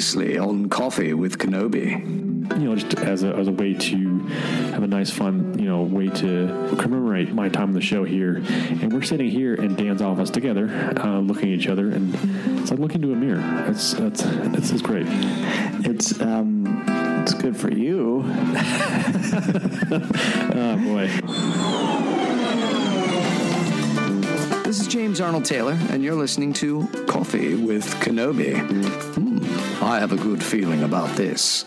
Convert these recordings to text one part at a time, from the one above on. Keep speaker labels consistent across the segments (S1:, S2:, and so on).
S1: previously on Coffee with Kenobi.
S2: Just as a way to have a nice, fun, way to commemorate my time on the show here. And we're sitting here in Dan's office together, looking at each other, and it's like looking into a mirror. It's great.
S3: It's good for you.
S2: Oh, boy.
S1: This is James Arnold Taylor, and you're listening to Coffee with Kenobi. I have a good feeling about this.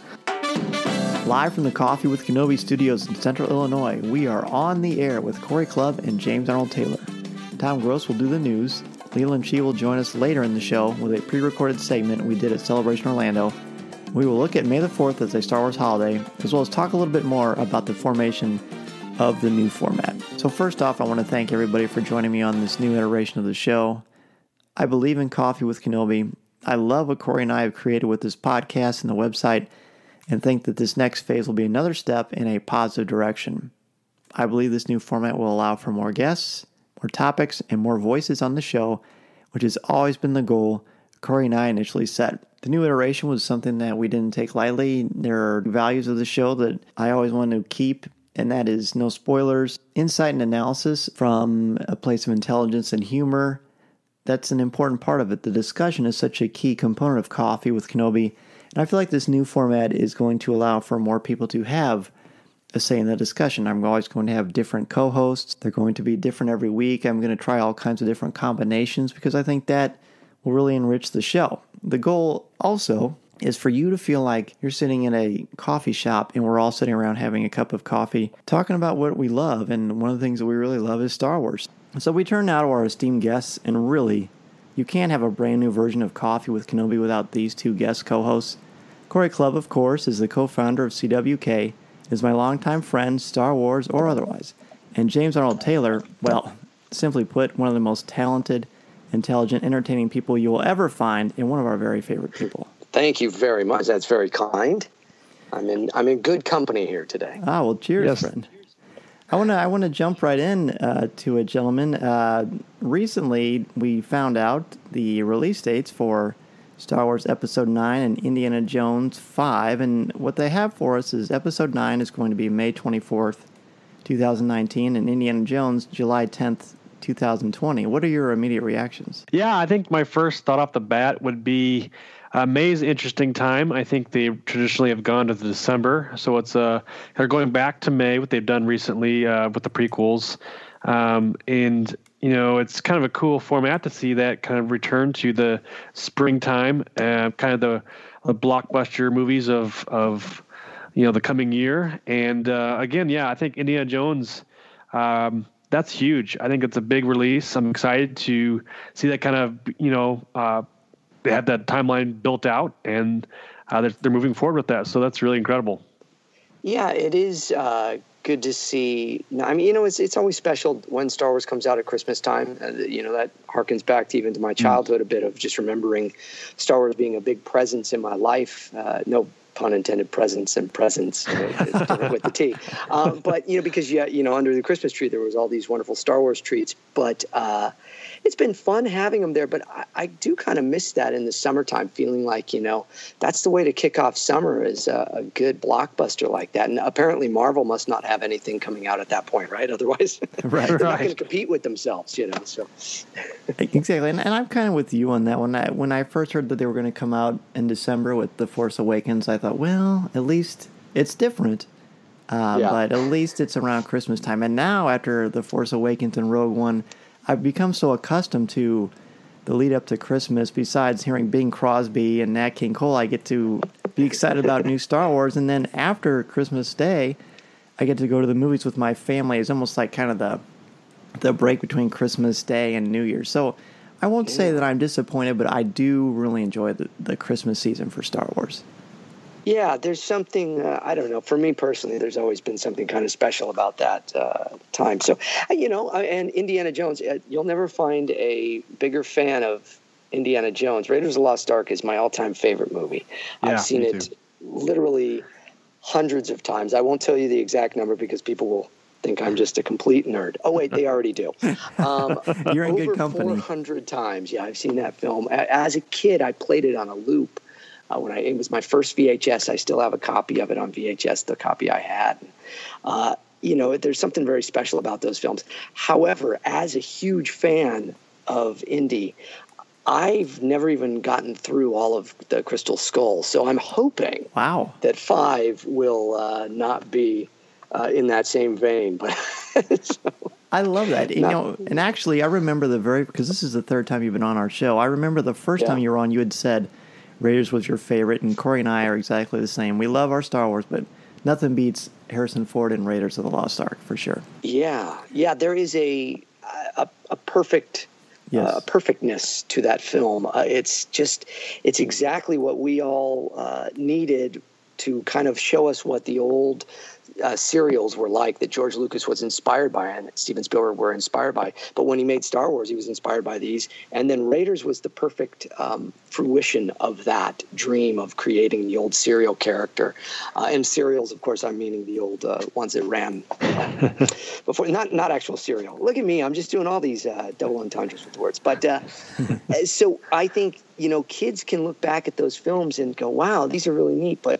S3: Live from the Coffee with Kenobi studios in Central Illinois, we are on the air with Corey Clubb and James Arnold Taylor. Tom Gross will do the news. Leland Shee will join us later in the show with a pre-recorded segment we did at Celebration Orlando. We will look at May the 4th as a Star Wars holiday, as well as talk a little bit more about the formation of the new format. So first off, I want to thank everybody for joining me on this new iteration of the show. I believe in Coffee with Kenobi. I love what Corey and I have created with this podcast and the website, and think that this next phase will be another step in a positive direction. I believe this new format will allow for more guests, more topics, and more voices on the show, which has always been the goal Corey and I initially set. The new iteration was something that we didn't take lightly. There are values of the show that I always want to keep, and that is no spoilers, insight and analysis from a place of intelligence and humor. That's an important part of it. The discussion is such a key component of Coffee with Kenobi, and I feel like this new format is going to allow for more people to have a say in the discussion. I'm always going to have different co-hosts. They're going to be different every week. I'm going to try all kinds of different combinations because I think that will really enrich the show. The goal also is for you to feel like you're sitting in a coffee shop and we're all sitting around having a cup of coffee, talking about what we love. And one of the things that we really love is Star Wars. So we turn now to our esteemed guests, and really, you can't have a brand new version of Coffee with Kenobi without these two guest co-hosts. Corey Clubb, of course, is the co-founder of CWK, is my longtime friend, Star Wars or otherwise. And James Arnold Taylor, well, simply put, one of the most talented, intelligent, entertaining people you will ever find, and one of our very favorite people.
S4: Thank you very much. That's very kind. I'm in good company here today.
S3: Ah, well, cheers, friend. I want to jump right in to it, gentlemen. Recently, we found out the release dates for Star Wars Episode 9 and Indiana Jones 5, and what they have for us is Episode 9 is going to be May 24th, 2019, and Indiana Jones July 10th, 2020. What are your immediate reactions?
S5: Yeah, I think my first thought off the bat would be May's an interesting time. I think they traditionally have gone to December, so it's they're going back to May, what they've done recently with the prequels, and it's kind of a cool format to see that kind of return to the springtime, kind of the blockbuster movies of the coming year. And again, I think Indiana Jones, that's huge. I think it's a big release. I'm excited to see that kind of they have that timeline built out, and they're moving forward with that. So that's really incredible.
S4: Yeah, it is good to see. I mean, it's always special when Star Wars comes out at Christmas time. That harkens back to even to my childhood a bit of just remembering Star Wars being a big presence in my life. No pun intended, presence and presence with the T. But because under the Christmas tree there was all these wonderful Star Wars treats. But it's been fun having them there. But I do kind of miss that in the summertime, feeling like that's the way to kick off summer is a good blockbuster like that. And apparently Marvel must not have anything coming out at that point, right? Otherwise, they're not going to compete with themselves, So
S3: exactly, and I'm kind of with you on that one. When I first heard that they were going to come out in December with The Force Awakens, I thought, well, at least it's different. But at least it's around Christmas time. And now, after The Force Awakens and Rogue One, I've become so accustomed to the lead up to Christmas. Besides hearing Bing Crosby and Nat King Cole, I get to be excited about new Star Wars. And then after Christmas Day, I get to go to the movies with my family. It's almost like kind of the break between Christmas Day and New Year's. So I won't say that I'm disappointed, but I do really enjoy the Christmas season for Star Wars.
S4: Yeah, there's something, I don't know, for me personally, there's always been something kind of special about that time. So, and Indiana Jones, you'll never find a bigger fan of Indiana Jones. Raiders of the Lost Ark is my all-time favorite movie. Yeah, I've seen it literally hundreds of times. I won't tell you the exact number because people will think I'm just a complete nerd. Oh, wait, they already do.
S3: You're in good company.
S4: Over 400 times, I've seen that film. As a kid, I played it on a loop. It was my first VHS. I still have a copy of it on VHS, the copy I had. There's something very special about those films. However, as a huge fan of Indy, I've never even gotten through all of the Crystal Skull. So I'm hoping that 5 will not be in that same vein. But
S3: I love that. And actually, I remember because this is the third time you've been on our show. I remember the first time you were on, you had said Raiders was your favorite, and Corey and I are exactly the same. We love our Star Wars, but nothing beats Harrison Ford and Raiders of the Lost Ark, for sure.
S4: Yeah. There is a perfect perfectness to that film. It's exactly what we all needed to kind of show us what the old serials were like that George Lucas was inspired by and Steven Spielberg were inspired by. But when he made Star Wars, he was inspired by these. And then Raiders was the perfect fruition of that dream of creating the old serial character. And serials, of course, I'm meaning the old ones that ran before, not actual serial. Look at me, I'm just doing all these double entendres with the words. But so I think, kids can look back at those films and go, wow, these are really neat. But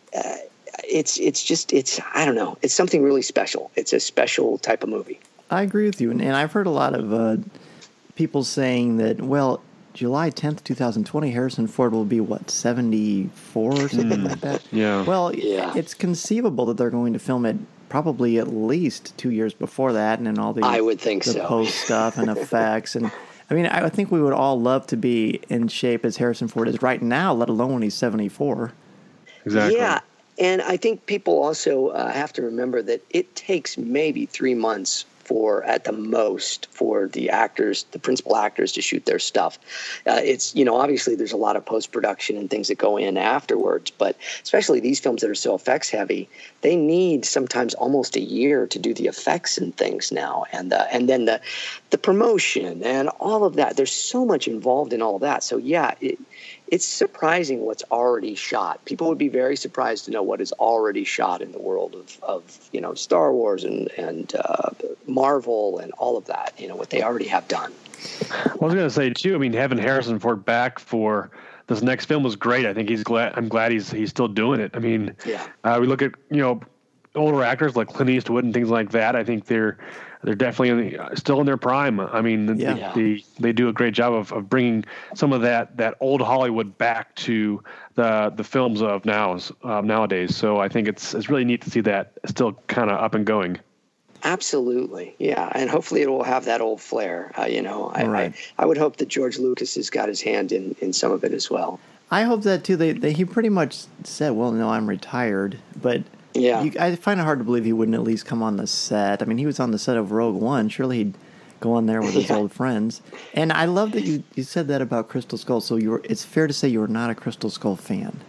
S4: it's I don't know. It's something really special. It's a special type of movie.
S3: I agree with you. And I've heard a lot of people saying that, well, July 10th, 2020, Harrison Ford will be, 74 or something like that?
S5: Yeah.
S3: Well, it's conceivable that they're going to film it probably at least 2 years before that, and then all the
S4: I would think
S3: the
S4: so.
S3: post stuff and effects. And I mean, I think we would all love to be in shape as Harrison Ford is right now, let alone when he's 74.
S5: Exactly.
S4: Yeah. And I think people also have to remember that it takes maybe 3 months at the most for the principal actors to shoot their stuff. It's, obviously there's a lot of post-production and things that go in afterwards, but especially these films that are so effects heavy, they need sometimes almost a year to do the effects and things now. And then the promotion and all of that, there's so much involved in all of that. So it's surprising what's already shot. People would be very surprised to know what is already shot in the world of Star Wars and Marvel and all of that, what they already have done.
S5: I was going to say, too, I mean, having Harrison Ford back for this next film was great. I think I'm glad he's still doing it. I mean, we look at, older actors like Clint Eastwood and things like that. I think they're definitely still in their prime. I mean, they do a great job of bringing some of that old Hollywood back to the films of nowadays. So I think it's really neat to see that still kind of up and going.
S4: Absolutely, yeah, and hopefully it will have that old flair. I would hope that George Lucas has got his hand in some of it as well.
S3: I hope that too. He pretty much said, "Well, no, I'm retired," but. Yeah, I find it hard to believe he wouldn't at least come on the set. I mean, he was on the set of Rogue One. Surely he'd go on there with his old friends. And I love that you said that about Crystal Skull. So it's fair to say you were not a Crystal Skull fan.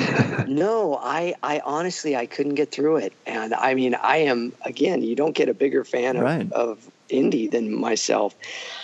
S4: No, I honestly, I couldn't get through it. And I mean, I am, again, you don't get a bigger fan of Indy than myself.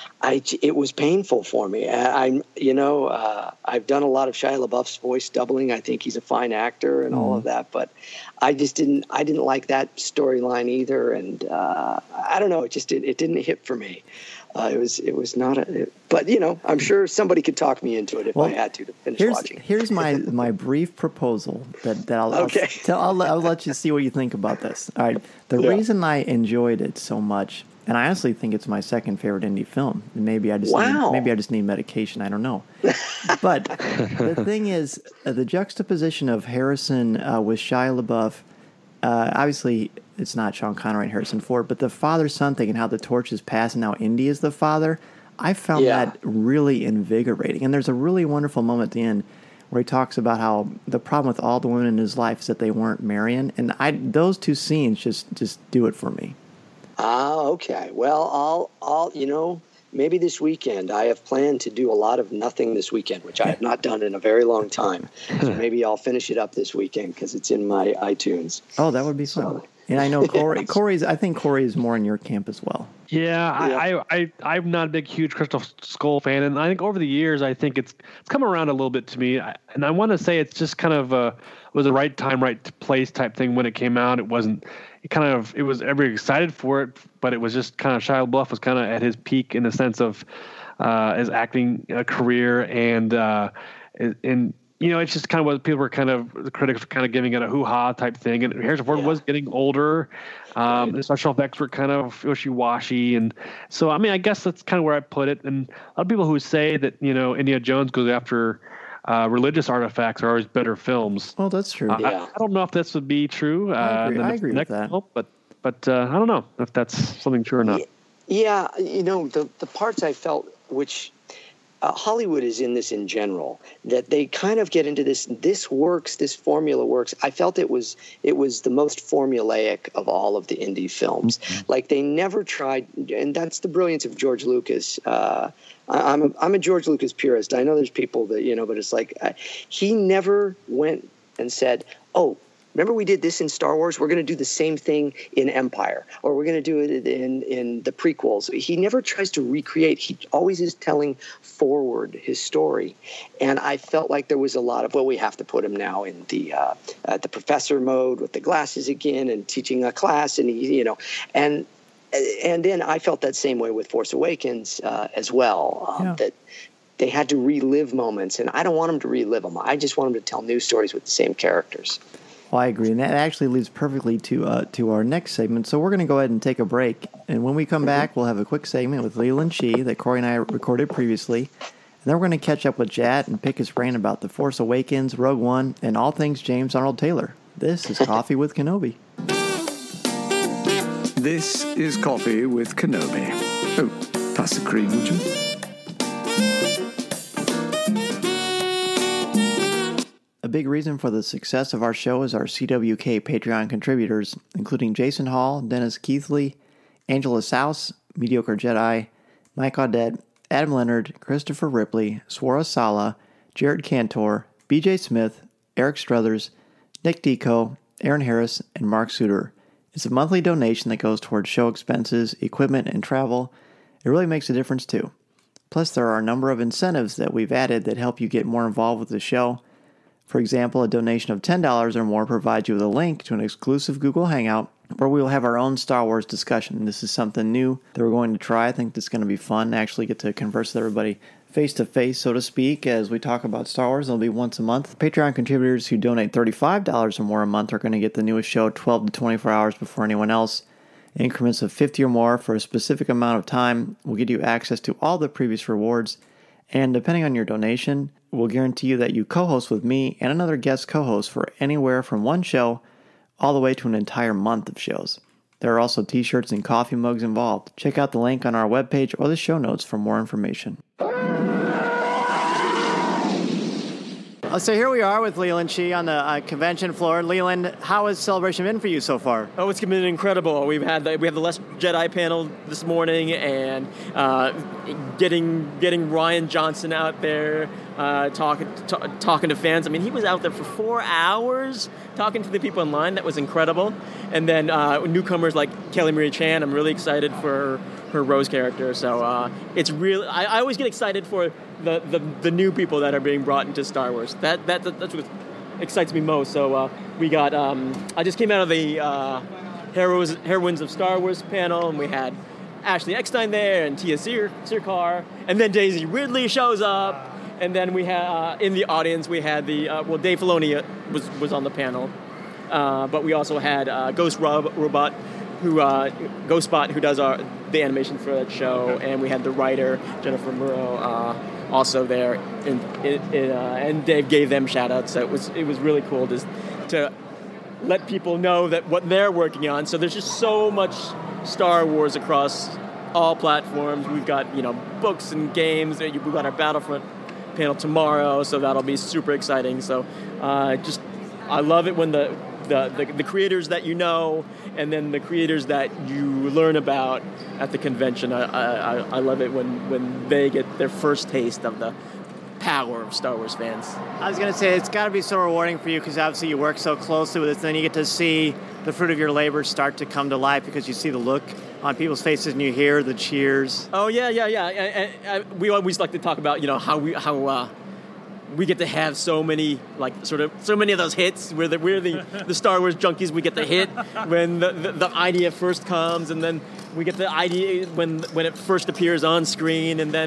S4: It was painful for me. I've done a lot of Shia LaBeouf's voice doubling. I think he's a fine actor and all of that, but I didn't like that storyline either. And I don't know, it didn't hit for me. It was not but I'm sure somebody could talk me into it if I had to finish watching.
S3: Here's my brief proposal that I'll let you see what you think about this. All right. The reason I enjoyed it so much, and I honestly think it's my second favorite Indy film. Maybe I just need medication. I don't know. But the thing is, the juxtaposition of Harrison with Shia LaBeouf. Obviously, it's not Sean Connery and Harrison Ford, but the father-son thing and how the torch is passed, and now Indy is the father. I found that really invigorating. And there's a really wonderful moment at the end where he talks about how the problem with all the women in his life is that they weren't marrying, and those two scenes just do it for me.
S4: Okay. Well, I'll maybe this weekend. I have planned to do a lot of nothing this weekend, which I have not done in a very long time. So maybe I'll finish it up this weekend because it's in my iTunes.
S3: Oh, that would be fun. And I know I think Corey is more in your camp as well.
S5: Yeah, I'm not a huge Crystal Skull fan, and I think over the years, I think it's come around a little bit to me. And I want to say it's just kind of it was a right time, right place type thing when it came out. It wasn't. It was everybody excited for it, but it was just kind of Shia LaBeouf was kind of at his peak in the sense of his acting career, and it's just kind of what people were the critics were kind of giving it a hoo-ha type thing. And Harrison Ford was getting older. The special effects were kind of wishy-washy. And so, I guess that's kind of where I put it. And a lot of people who say that, Indiana Jones goes after religious artifacts are always better films.
S3: Well, that's true.
S5: I don't know if this would be true.
S3: I agree with that.
S5: Film, but I don't know if that's something true or not.
S4: Yeah, the parts I felt, which Hollywood is in this in general, that they kind of get into this works, this formula works. I felt it was the most formulaic of all of the indie films. Like they never tried, and that's the brilliance of George Lucas. I'm a George Lucas purist. I know there's people that, but it's like he never went and said, oh, remember we did this in Star Wars? We're going to do the same thing in Empire, or we're going to do it in the prequels. He never tries to recreate. He always is telling forward his story. And I felt like there was a lot of, we have to put him now in the professor mode with the glasses again and teaching a class. And, and then I felt that same way with Force Awakens as well, that they had to relive moments. And I don't want them to relive them. I just want them to tell new stories with the same characters.
S3: Well, I agree, and that actually leads perfectly to our next segment. So we're going to go ahead and take a break, and when we come back, we'll have a quick segment with Leland Shee that Corey and I recorded previously, and then we're going to catch up with Jad and pick his brain about The Force Awakens, Rogue One, and all things James Arnold Taylor. This is Coffee with Kenobi.
S1: This is Coffee with Kenobi. Oh, pass the cream, would you?
S3: A big reason for the success of our show is our CWK Patreon contributors, including Jason Hall, Dennis Keithley, Angela Souse, Mediocre Jedi, Mike Audette, Adam Leonard, Christopher Ripley, Swara Sala, Jared Cantor, BJ Smith, Eric Struthers, Nick Deco, Aaron Harris, and Mark Suter. It's a monthly donation that goes towards show expenses, equipment, and travel. It really makes a difference too. Plus, there are a number of incentives that we've added that help you get more involved with the show. For example, a donation of $10 or more provides you with a link to an exclusive Google Hangout where we will have our own Star Wars discussion. This is something new that we're going to try. I think this is going to be fun. Actually get to converse with everybody face-to-face, so to speak, as we talk about Star Wars. It'll be once a month. Patreon contributors who donate $35 or more a month are going to get the newest show 12 to 24 hours before anyone else. Increments of 50 or more for a specific amount of time will give you access to all the previous rewards. And depending on your donation, we'll guarantee you that you co-host with me and another guest co-host for anywhere from one show all the way to an entire month of shows. There are also t-shirts and coffee mugs involved. Check out the link on our webpage or the show notes for more information. So here we are with Leland Shee on the convention floor. Leland, how has Celebration been for you so far?
S6: Oh, it's been incredible. We have the Last Jedi panel this morning, and getting Rian Johnson out there talking to fans. I mean, he was out there for 4 hours talking to the people in line. That was incredible. And then newcomers like Kelly Marie Chan. I'm really excited for her Rose character. So it's really, I always get excited for the new people that are being brought into Star Wars. That's what excites me most. So we got, I just came out of the Heroines of Star Wars panel, and we had Ashley Eckstein there and Tia Sircar, and then Daisy Ridley shows up, and then we had in the audience we had Dave Filoni was on the panel, but we also had Ghostbot who does the animation for that show, and we had the writer Jennifer Murrow also there, and Dave gave them shout outs. So it was really cool to let people know that what they're working on. So there's just so much Star Wars across all platforms. We've got books and games. We've got our Battlefront panel tomorrow, so that'll be super exciting. So I love it when the creators that and then the creators that you learn about at the convention. I love it when they get their first taste of the power of Star Wars fans.
S3: I was going to say, it's got to be so rewarding for you because obviously you work so closely with it, and then you get to see the fruit of your labor start to come to life because you see the look on people's faces and you hear the cheers.
S6: Oh, yeah. And we always like to talk about, how we get to have so many of those hits. We're the Star Wars junkies. We get the hit when the idea first comes, and then we get the idea when it first appears on screen, and then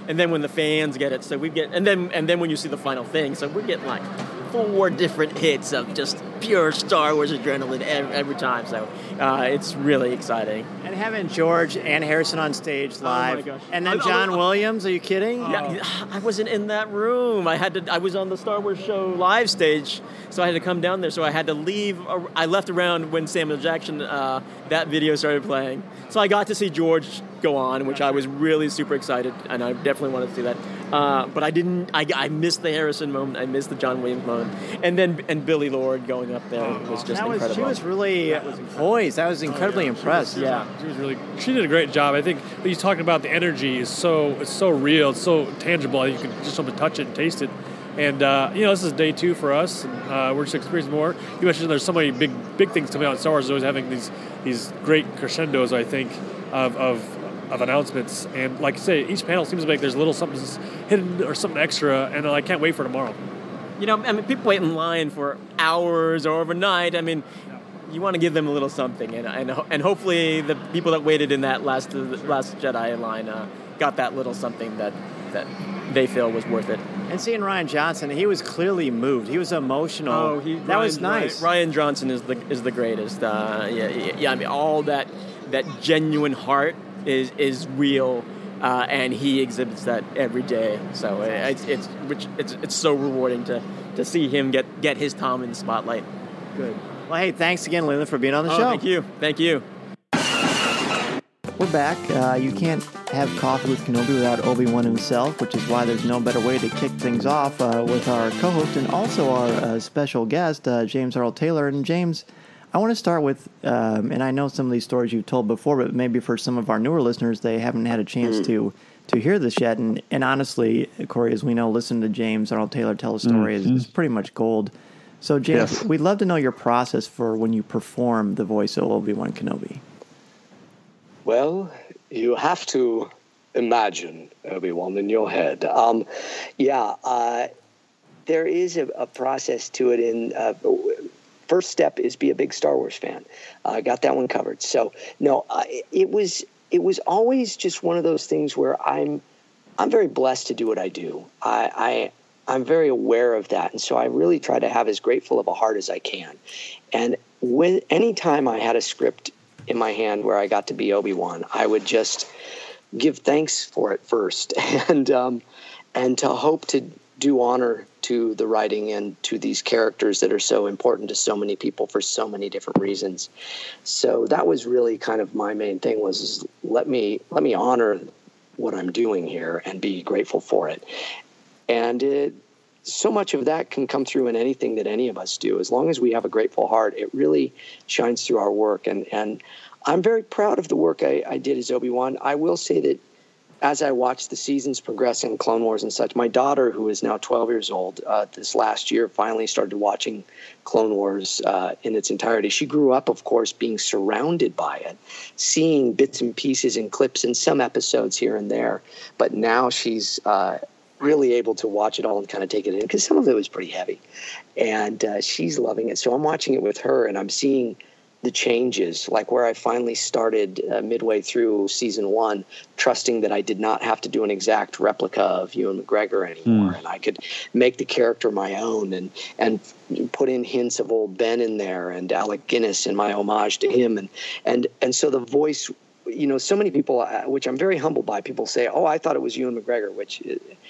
S6: and then when the fans get it, so we get, and then when you see the final thing, so we're getting like 4 different hits of just pure Star Wars adrenaline every time. So it's really exciting.
S3: And having George and Harrison on stage live,
S6: gosh.
S3: and then John Williams. Are you kidding?
S6: Yeah, I wasn't in that room. I was on the Star Wars show live stage, so I had to come down there. So I had to leave. I left around when Samuel Jackson that video started playing. So I got to see George go on, which I was really super excited, and I definitely wanted to see that. But I didn't. I missed the Harrison moment. I missed the John Williams moment, and Billy Lord going up there was just incredible.
S3: She was really poised. I was incredibly impressed.
S7: She did a great job. I think what he's talking about, the energy is so real, it's so tangible. You can just almost touch it and taste it. And this is day 2 for us. And, we're just experiencing more. You mentioned there's so many big things coming out in Star Wars. Always having these great crescendos, I think, of announcements. And like you say, each panel seems like there's a little something hidden or something extra. And I can't wait for tomorrow.
S6: People wait in line for hours or overnight. You want to give them a little something, and hopefully the people that waited in that last Jedi line got that little something that they feel was worth it.
S3: And seeing Rian Johnson, he was clearly moved. He was emotional. That was nice.
S6: Rian Johnson is the greatest. All that genuine heart is real, and he exhibits that every day. So it's so rewarding to see him get his time in the spotlight.
S3: Good. Well, hey, thanks again, Leland, for being on the show.
S6: Thank you.
S3: We're back. You can't have coffee with Kenobi without Obi-Wan himself, which is why there's no better way to kick things off with our co-host and also our special guest, James Arnold Taylor. And James, I want to start with, and I know some of these stories you've told before, but maybe for some of our newer listeners, they haven't had a chance to hear this yet. And honestly, Corey, as we know, listening to James Arnold Taylor tell a story is pretty much gold. So, James, we'd love to know your process for when you perform the voice of Obi-Wan Kenobi.
S4: Well, you have to imagine Obi-Wan in your head. There is a process to it. First step is be a big Star Wars fan. I got that one covered. So, no, it was always just one of those things where I'm very blessed to do what I do. I'm very aware of that, and so I really try to have as grateful of a heart as I can. And any time I had a script in my hand where I got to be Obi-Wan, I would just give thanks for it first, and to hope to do honor to the writing and to these characters that are so important to so many people for so many different reasons. So that was really kind of my main thing was let me honor what I'm doing here and be grateful for it. And so much of that can come through in anything that any of us do. As long as we have a grateful heart, it really shines through our work. And I'm very proud of the work I did as Obi-Wan. I will say that as I watched the seasons progress in Clone Wars and such, my daughter, who is now 12 years old, this last year finally started watching Clone Wars in its entirety. She grew up, of course, being surrounded by it, seeing bits and pieces and clips in some episodes here and there. But now she's really able to watch it all and kind of take it in because some of it was pretty heavy, and she's loving it. So I'm watching it with her, and I'm seeing the changes, like where I finally started midway through season 1, trusting that I did not have to do an exact replica of Ewan McGregor anymore, and I could make the character my own and put in hints of old Ben in there and Alec Guinness and my homage to him, and so the voice. So many people, which I'm very humbled by, people say, "Oh, I thought it was Ewan McGregor," which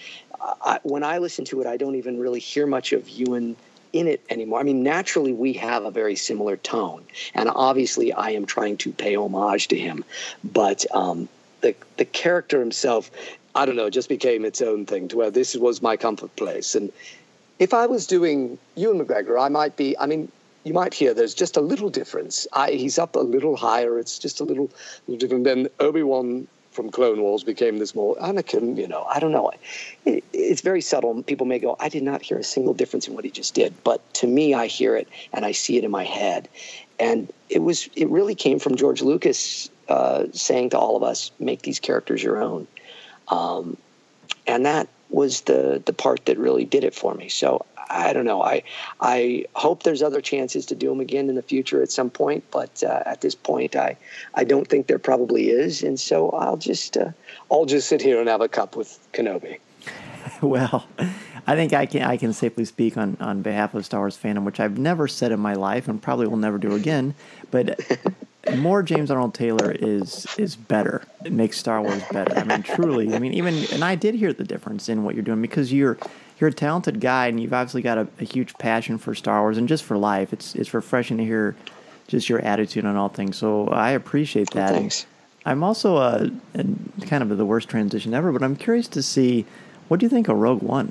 S4: when I listen to it, I don't even really hear much of Ewan in it anymore. I mean, naturally, we have a very similar tone, and obviously, I am trying to pay homage to him. But the character himself, I don't know, just became its own thing to where this was my comfort place. And if I was doing Ewan McGregor, I might be. I mean, you might hear there's just a little difference. He's up a little higher. It's just a little different. Then Obi-Wan from Clone Wars became this more Anakin, I don't know. It's very subtle. People may go, I did not hear a single difference in what he just did. But to me, I hear it and I see it in my head. And it really came from George Lucas saying to all of us, make these characters your own. And that was the part that really did it for me. So I don't know. I hope there's other chances to do them again in the future at some point, but at this point, I don't think there probably is, and so I'll just sit here and have a cup with Kenobi.
S3: Well, I think I can safely speak on behalf of Star Wars fandom, which I've never said in my life and probably will never do again. But more James Arnold Taylor is better. It makes Star Wars better. I mean, truly. I mean, and I did hear the difference in what you're doing because you're a talented guy and you've obviously got a huge passion for Star Wars and just for life. It's refreshing to hear just your attitude on all things. So I appreciate that.
S4: Thanks.
S3: I'm also kind of the worst transition ever, but I'm curious to see, what do you think of Rogue One?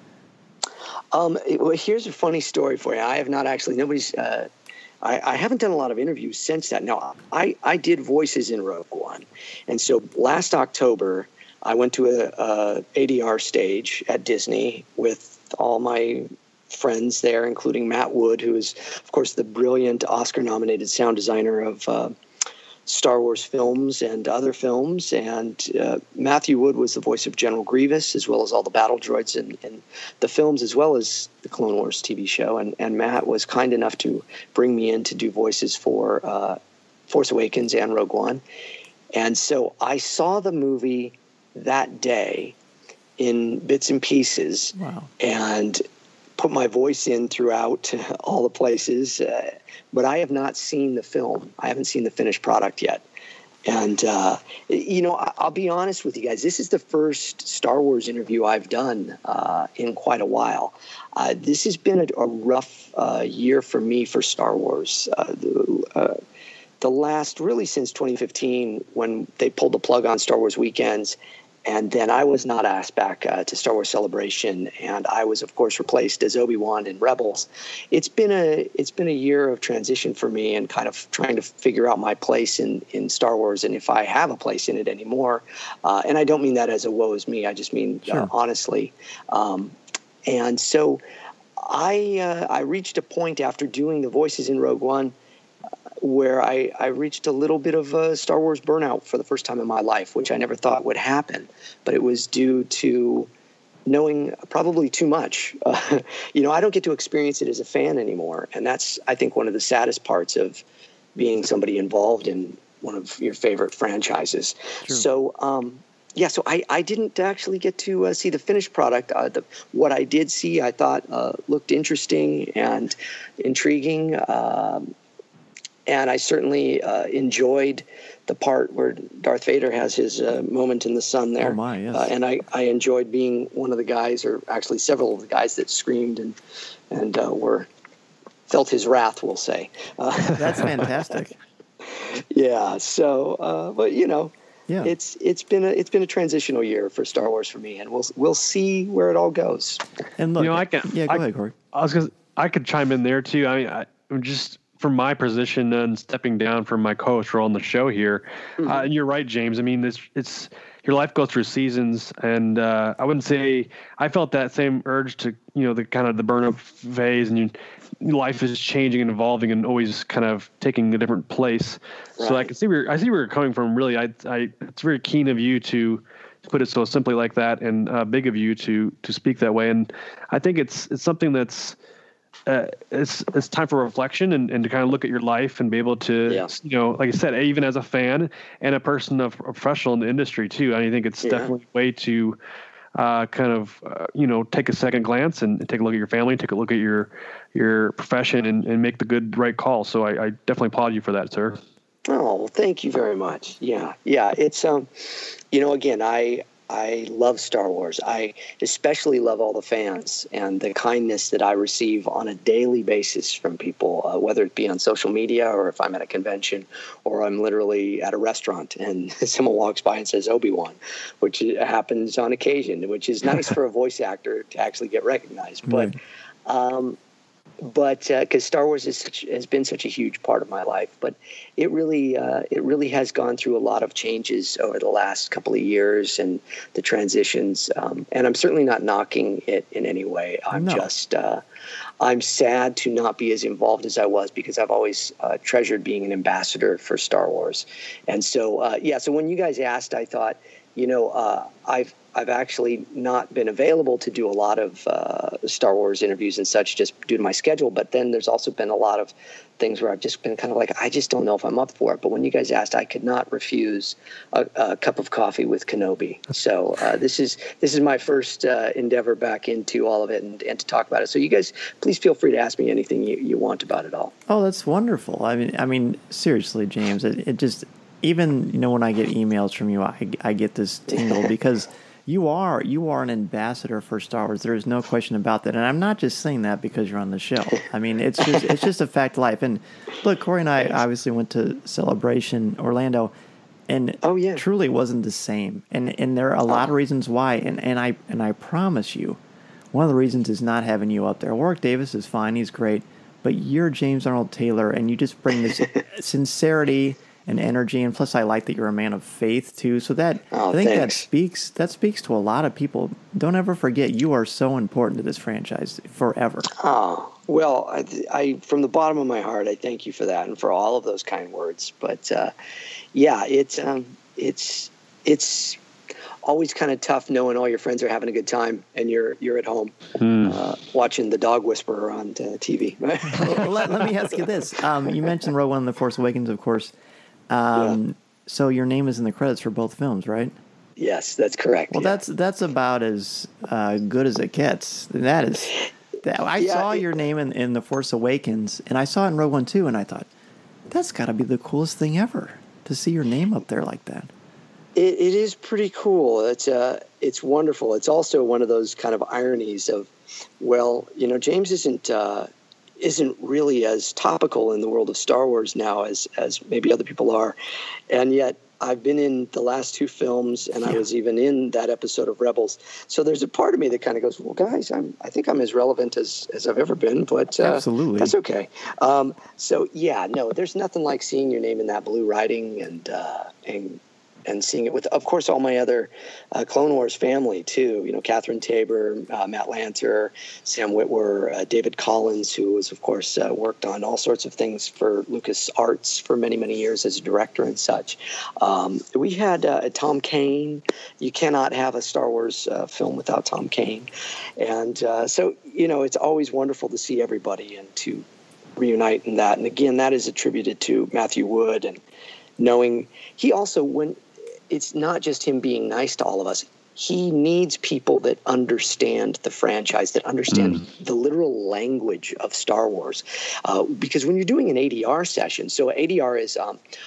S4: Well, here's a funny story for you. I have not actually, I haven't done a lot of interviews since that. Now, I did voices in Rogue One. And so last October, I went to a ADR stage at Disney with all my friends there, including Matt Wood, who is, of course, the brilliant Oscar-nominated sound designer of Star Wars films and other films. And Matthew Wood was the voice of General Grievous, as well as all the battle droids in the films, as well as the Clone Wars TV show. And Matt was kind enough to bring me in to do voices for Force Awakens and Rogue One. And so I saw the movie that day in bits and pieces.
S3: Wow.
S4: And put my voice in throughout all the places, but I have not seen the film. I haven't seen the finished product yet. And, I'll be honest with you guys. This is the first Star Wars interview I've done in quite a while. This has been a rough year for me for Star Wars. The last, really since 2015, when they pulled the plug on Star Wars weekends, and then I was not asked back to Star Wars Celebration, and I was, of course, replaced as Obi-Wan in Rebels. It's been a year of transition for me, and kind of trying to figure out my place in Star Wars, and if I have a place in it anymore. And I don't mean that as a woe is me. I just mean honestly. And so I reached a point after doing the voices in Rogue One where I reached a little bit of a Star Wars burnout for the first time in my life, which I never thought would happen. But it was due to knowing probably too much. I don't get to experience it as a fan anymore. And that's, I think, one of the saddest parts of being somebody involved in one of your favorite franchises. True. So, so I didn't actually get to see the finished product. What I did see, I thought looked interesting and intriguing. And I certainly enjoyed the part where Darth Vader has his moment in the sun there.
S3: Oh my, yes.
S4: And I enjoyed being one of the guys, or actually several of the guys that screamed and felt his wrath, we'll say.
S3: That's fantastic.
S4: Yeah. So, but
S3: yeah.
S4: It's been a transitional year for Star Wars for me, and we'll see where it all goes.
S3: And look,
S5: go
S3: ahead, Corey.
S5: I could chime in there too. I'm just, from my position and stepping down from my co-host role on the show here, and you're right, James. I mean, it's your life goes through seasons, and I wouldn't say I felt that same urge to the kind of the burn-up phase, and life is changing and evolving and always kind of taking a different place. Right. So I see where you're coming from. Really, it's very keen of you to put it so simply like that, and big of you to speak that way. And I think it's something that's. It's time for reflection and to kind of look at your life and be able to, like I said, even as a fan and a person of a professional in the industry too. I think it's definitely a way to take a second glance and take a look at your family, take a look at your profession and make the right call. So I definitely applaud you for that, sir.
S4: Oh, well, thank you very much. Yeah. It's, again, I love Star Wars. I especially love all the fans and the kindness that I receive on a daily basis from people, whether it be on social media or if I'm at a convention or I'm literally at a restaurant and someone walks by and says Obi-Wan, which happens on occasion, which is nice for a voice actor to actually get recognized. But because Star Wars has been such a huge part of my life, but it really has gone through a lot of changes over the last couple of years and the transitions. And I'm certainly not knocking it in any way. I'm sad to not be as involved as I was because I've always treasured being an ambassador for Star Wars. And so, so when you guys asked, I thought, I've actually not been available to do a lot of Star Wars interviews and such just due to my schedule. But then there's also been a lot of things where I've just been kind of like, I just don't know if I'm up for it. But when you guys asked, I could not refuse a cup of coffee with Kenobi. So this is my first endeavor back into all of it and to talk about it. So you guys, please feel free to ask me anything you want about it all.
S3: Oh, that's wonderful. I mean, seriously, James, it just, even, when I get emails from you, I get this tingle because you are an ambassador for Star Wars. There is no question about that. And I'm not just saying that because you're on the show. I mean, it's just a fact of life. And look, Corey and I obviously went to Celebration Orlando, and truly wasn't the same. And there are a lot of reasons why. And I promise you, one of the reasons is not having you up there. Warwick Davis is fine. He's great. But you're James Arnold Taylor, and you just bring this sincerity and energy, and plus I like that you're a man of faith too. So I think
S4: thanks.
S3: that speaks to a lot of people. Don't ever forget, you are so important to this franchise forever.
S4: Oh, well, I from the bottom of my heart, I thank you for that and for all of those kind words. But it's always kind of tough knowing all your friends are having a good time and you're at home watching the dog whisperer on TV.
S3: Well, let me ask you this: you mentioned Rogue One and The Force Awakens, of course. So your name is in the credits for both films, right?
S4: Yes, that's correct.
S3: Well, that's about as good as it gets. I saw your name in The Force Awakens, and I saw it in Rogue One too, and I thought, that's got to be the coolest thing ever to see your name up there like that.
S4: It is pretty cool. It's wonderful. It's also one of those kind of ironies of, well, James isn't really as topical in the world of Star Wars now as maybe other people are. And yet I've been in the last two films, and I was even in that episode of Rebels. So there's a part of me that kind of goes, well, guys, I think I'm as relevant as I've ever been, but
S3: absolutely,
S4: that's okay. There's nothing like seeing your name in that blue writing and seeing it with, of course, all my other Clone Wars family, too. Catherine Tabor, Matt Lanter, Sam Witwer, David Collins, who was, of course, worked on all sorts of things for LucasArts for many, many years as a director and such. We had Tom Kane. You cannot have a Star Wars film without Tom Kane. And so, it's always wonderful to see everybody and to reunite in that. And, again, that is attributed to Matthew Wood and knowing he also, it's not just him being nice to all of us. He needs people that understand the franchise, that understand the literal language of Star Wars. Because when you're doing an ADR session, so ADR is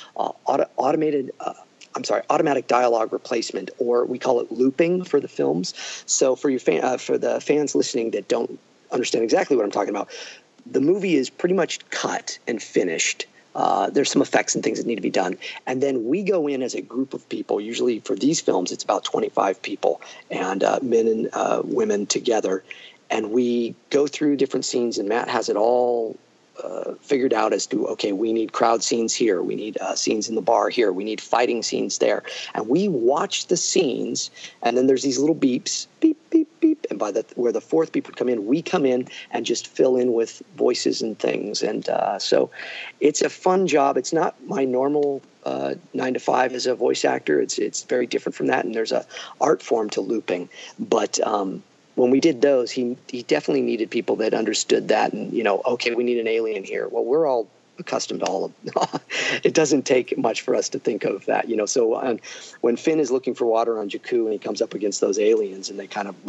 S4: automatic dialogue replacement, or we call it looping for the films. So for for the fans listening that don't understand exactly what I'm talking about, the movie is pretty much cut and finished. There's some effects and things that need to be done. And then we go in as a group of people. Usually for these films, it's about 25 people and men and women together. And we go through different scenes, and Matt has it all figured out as to, okay, we need crowd scenes here. We need scenes in the bar here. We need fighting scenes there. And we watch the scenes, and then there's these little beeps, beep, beep, beep. And where the fourth beep would come in, we come in and just fill in with voices and things. And so it's a fun job. It's not my normal 9 to 5 as a voice actor. It's very different from that. And there's a art form to looping. But when we did those, he definitely needed people that understood that. And, okay, we need an alien here. Well, we're all accustomed to all of it. Doesn't take much for us to think of that, So when Finn is looking for water on Jakku and he comes up against those aliens and they kind of,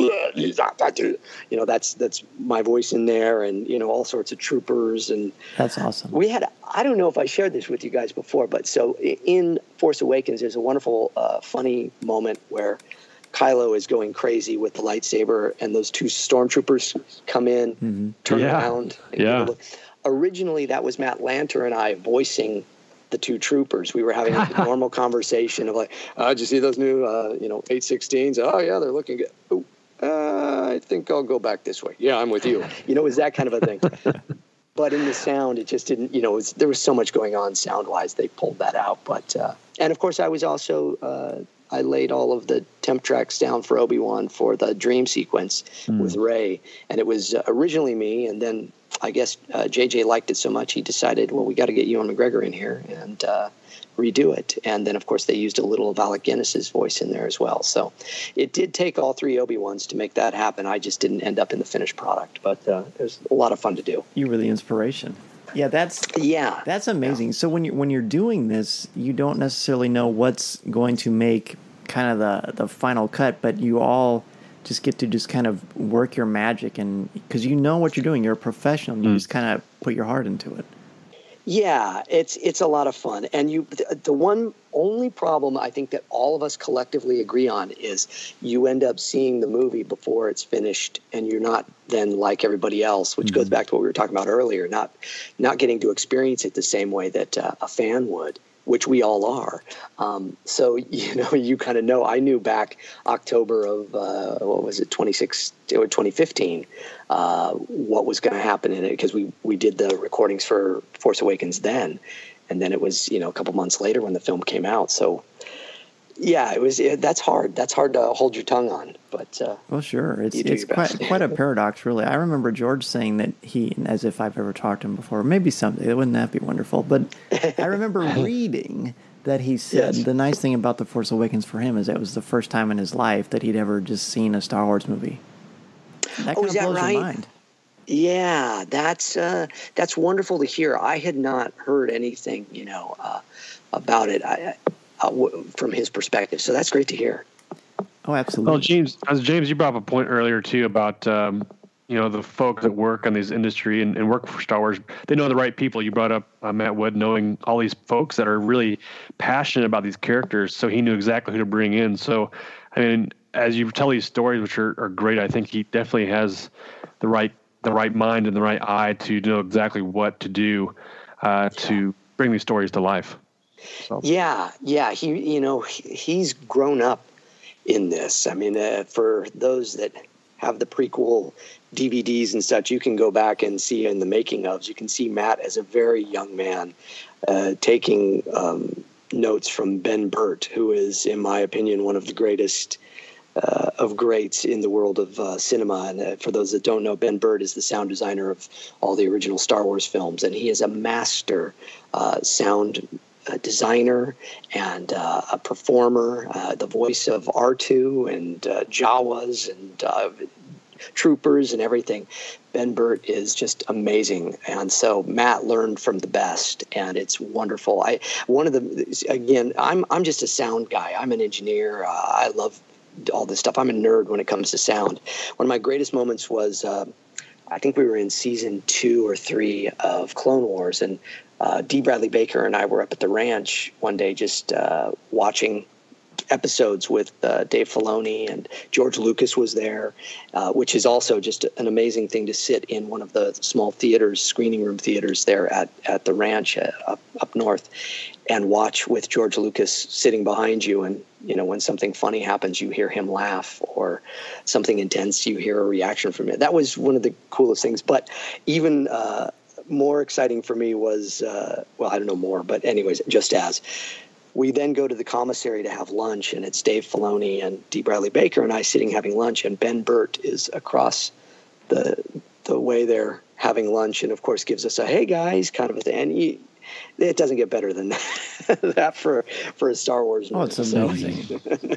S4: that's my voice in there, and all sorts of troopers. And
S3: that's awesome.
S4: We had, I don't know if I shared this with you guys before, but so in Force Awakens, there's a wonderful, funny moment where Kylo is going crazy with the lightsaber, and those two stormtroopers come in, turn around. And originally, that was Matt Lanter and I voicing the two troopers. We were having a normal conversation of like, did you see those new, 816s? Oh, yeah, they're looking good. Oh, I think I'll go back this way. Yeah, I'm with you. It was that kind of a thing. But in the sound, it just didn't, there was so much going on sound-wise, they pulled that out. But and, of course, I was also I laid all of the temp tracks down for Obi-Wan for the dream sequence with Rey, and it was originally me, and then I guess JJ liked it so much he decided, well, we got to get Ewan McGregor in here and redo it. And then, of course, they used a little of Alec Guinness's voice in there as well. So it did take all three Obi-Wans to make that happen. I just didn't end up in the finished product, but it was a lot of fun to do.
S3: You were the inspiration. Yeah, that's amazing. Yeah. So when you're doing this, you don't necessarily know what's going to make kind of the final cut, but you all just get to just kind of work your magic, and because you know what you're doing, you're a professional, and you just kind of put your heart into it.
S4: Yeah, it's a lot of fun. And the one only problem I think that all of us collectively agree on is you end up seeing the movie before it's finished, and you're not then like everybody else, which goes back to what we were talking about earlier, not getting to experience it the same way that a fan would, which we all are. So, you kind of know. I knew back October of, 2015, what was going to happen in it, because we did the recordings for Force Awakens then. And then it was, a couple months later when the film came out. So, yeah, that's hard. That's hard to hold your tongue on. But
S3: well, sure, it's quite a paradox, really. I remember George saying that as if I've ever talked to him before. Maybe someday, wouldn't that be wonderful? But I remember reading that he said the nice thing about The Force Awakens for him is that it was the first time in his life that he'd ever just seen a Star Wars movie. That kind of blows your mind.
S4: Yeah, that's wonderful to hear. I had not heard anything, about it from his perspective. So that's great to hear.
S3: Oh, absolutely.
S5: Well, James, you brought up a point earlier too about the folks that work on this industry and work for Star Wars. They know the right people. You brought up Matt Wood, knowing all these folks that are really passionate about these characters, so he knew exactly who to bring in. So, I mean, as you tell these stories, which are great, I think he definitely has the right mind and the right eye to know exactly what to do to bring these stories to life. So. Yeah. He's grown up in this. I mean, for those that have the prequel DVDs and such, you can go back and see in the making ofs, you can see Matt as a very young man taking notes from Ben Burtt, who is, in my opinion, one of the greatest of greats in the world of cinema. And for those that don't know, Ben Burtt is the sound designer of all the original Star Wars films, and he is a master sound designer and a performer, the voice of R2 and Jawas and troopers and everything. Ben Burtt is just amazing, and so Matt learned from the best, and it's wonderful. I'm just a sound guy. I'm an engineer. I love all this stuff. I'm a nerd when it comes to sound. One of my greatest moments was I think we were in season 2 or 3 of Clone Wars, and D. Bradley Baker and I were up at the ranch one day just watching episodes with Dave Filoni, and George Lucas was there, which is also just an amazing thing to sit in one of the small theaters, screening room theaters there at the ranch up north, and watch with George Lucas sitting behind you. And, when something funny happens, you hear him laugh, or something intense, you hear a reaction from it. That was one of the coolest things. But even more exciting for me was, I don't know more, but anyways, just as we then go to the commissary to have lunch, and it's Dave Filoni and D. Bradley Baker and I sitting having lunch, and Ben Burtt is across the way there having lunch, and of course gives us a "hey guys" kind of a thing. And it doesn't get better than that for a Star Wars movie.
S3: Oh, it's amazing.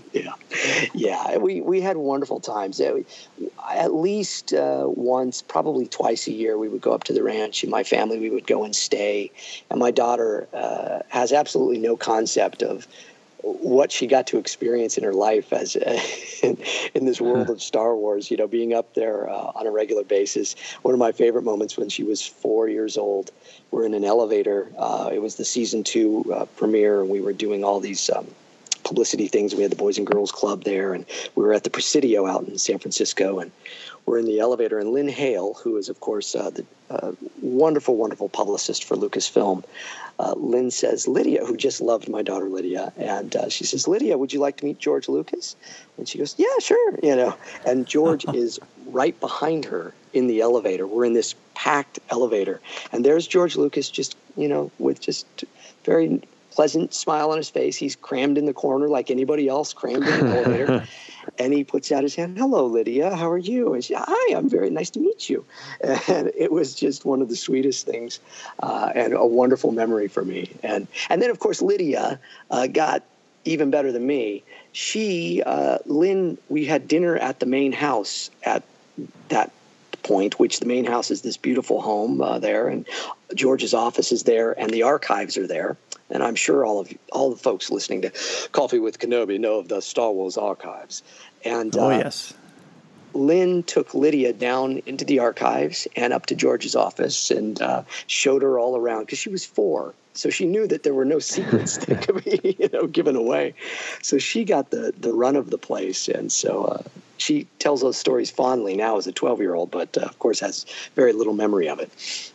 S4: Yeah. We had wonderful times. At least once, probably twice a year, we would go up to the ranch, and my family, we would go and stay. And my daughter has absolutely no concept of what she got to experience in her life as in this world of Star Wars, being up there on a regular basis. One of my favorite moments when she was 4 years old, we're in an elevator. It was the season 2 premiere, and we were doing all these publicity things. We had the Boys and Girls Club there, and we were at the Presidio out in San Francisco, and we're in the elevator, and Lynn Hale, who is, of course, the wonderful, wonderful publicist for Lucasfilm, Lynn says, "Lydia," who just loved my daughter Lydia, and she says, "Lydia, would you like to meet George Lucas?" And she goes, "Yeah, sure," And George is right behind her in the elevator. We're in this packed elevator, and there's George Lucas just, with just very pleasant smile on his face. He's crammed in the corner like anybody else crammed in the elevator. And he puts out his hand. Hello, Lydia. How are you? And she, hi, I'm very nice to meet you. And it was just one of the sweetest things and a wonderful memory for me. And then, of course, Lydia got even better than me. She, Lynn, we had dinner at the main house at that point, which the main house is this beautiful home there. And George's office is there and the archives are there. And I'm sure all the folks listening to Coffee with Kenobi know of the Star Wars archives. And
S3: yes.
S4: Lynn took Lydia down into the archives and up to George's office and showed her all around because she was 4. So she knew that there were no secrets that could be, given away. So she got the run of the place. And so she tells those stories fondly now as a 12-year-old, but of course has very little memory of it.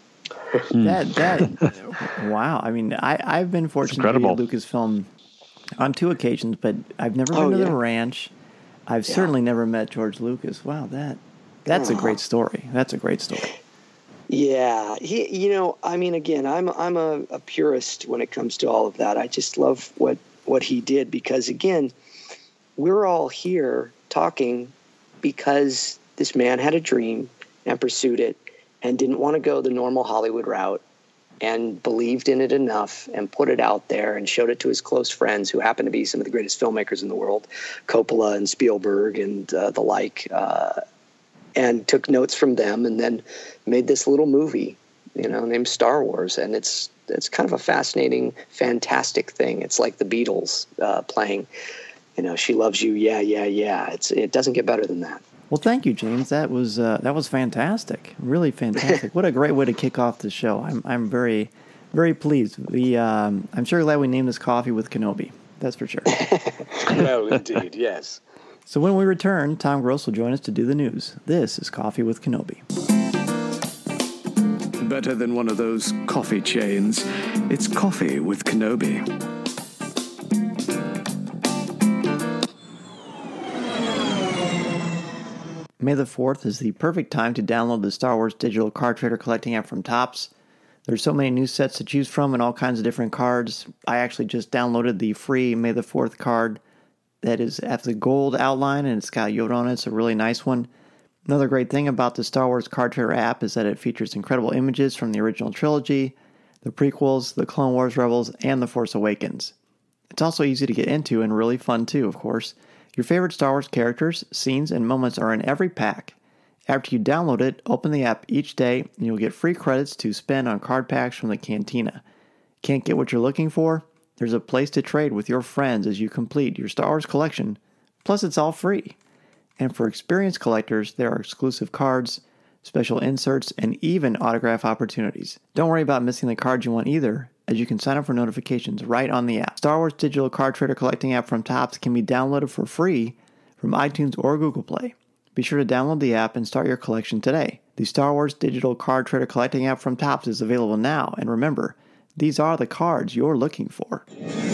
S3: Wow. I mean, I've been fortunate to be at Lucasfilm on 2 occasions, but I've never been to the ranch. I've certainly never met George Lucas. Wow, that's a great story. That's a great story.
S4: Yeah, again, I'm a purist when it comes to all of that. I just love what he did because, again, we're all here talking because this man had a dream and pursued it and didn't want to go the normal Hollywood route and believed in it enough and put it out there and showed it to his close friends who happen to be some of the greatest filmmakers in the world, Coppola and Spielberg and the like, and took notes from them and then made this little movie, named Star Wars. And it's kind of a fascinating, fantastic thing. It's like the Beatles playing, She Loves You, Yeah, Yeah, Yeah. It doesn't get better than that.
S3: Well, thank you, James. That was fantastic. Really fantastic. What a great way to kick off the show. I'm very, very pleased. I'm sure glad we named this Coffee with Kenobi. That's for sure.
S4: Well, indeed, yes.
S3: So when we return, Tom Gross will join us to do the news. This is Coffee with Kenobi.
S1: Better than one of those coffee chains. It's Coffee with Kenobi.
S3: May the 4th is the perfect time to download the Star Wars digital card trader collecting app from Topps. There's so many new sets to choose from and all kinds of different cards. I actually just downloaded the free May the 4th card that has the gold outline and it's got Yoda on it. It's a really nice one. Another great thing about the Star Wars card trader app is that it features incredible images from the original trilogy, the prequels, the Clone Wars Rebels, and the Force Awakens. It's also easy to get into and really fun too, of course. Your favorite Star Wars characters, scenes, and moments are in every pack. After you download it, open the app each day, and you'll get free credits to spend on card packs from the Cantina. Can't get what you're looking for? There's a place to trade with your friends as you complete your Star Wars collection. Plus, it's all free. And for experienced collectors, there are exclusive cards, special inserts, and even autograph opportunities. Don't worry about missing the cards you want either, as you can sign up for notifications right on the app. Star Wars Digital Card Trader Collecting app from Topps can be downloaded for free from iTunes or Google Play. Be sure to download the app and start your collection today. The Star Wars Digital Card Trader Collecting app from Topps is available now, and remember, these are the cards you're looking for.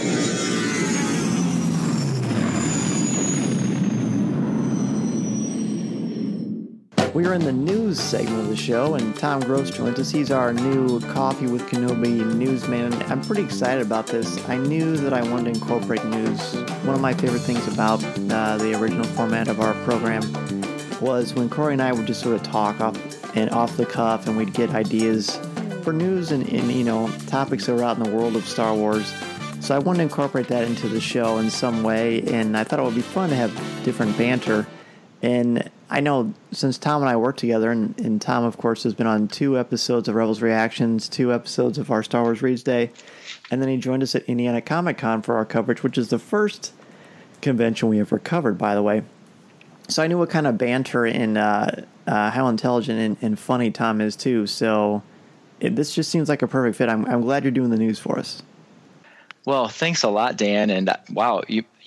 S3: We are in the news segment of the show, and Tom Gross joins us. He's our new Coffee with Kenobi newsman. I'm pretty excited about this. I knew that I wanted to incorporate news. One of my favorite things about the original format of our program was when Corey and I would just sort of talk off the cuff, and we'd get ideas for news and topics that were out in the world of Star Wars. So I wanted to incorporate that into the show in some way, and I thought it would be fun to have different banter. And I know since Tom and I work together, and Tom, of course, has been on 2 episodes of Rebels Reactions, 2 episodes of our Star Wars Reads Day, and then he joined us at Indiana Comic Con for our coverage, which is the first convention we ever covered, by the way. So I knew what kind of banter and how intelligent and funny Tom is, too. So this just seems like a perfect fit. I'm glad you're doing the news for us.
S8: Well, thanks a lot, Dan. And wow, you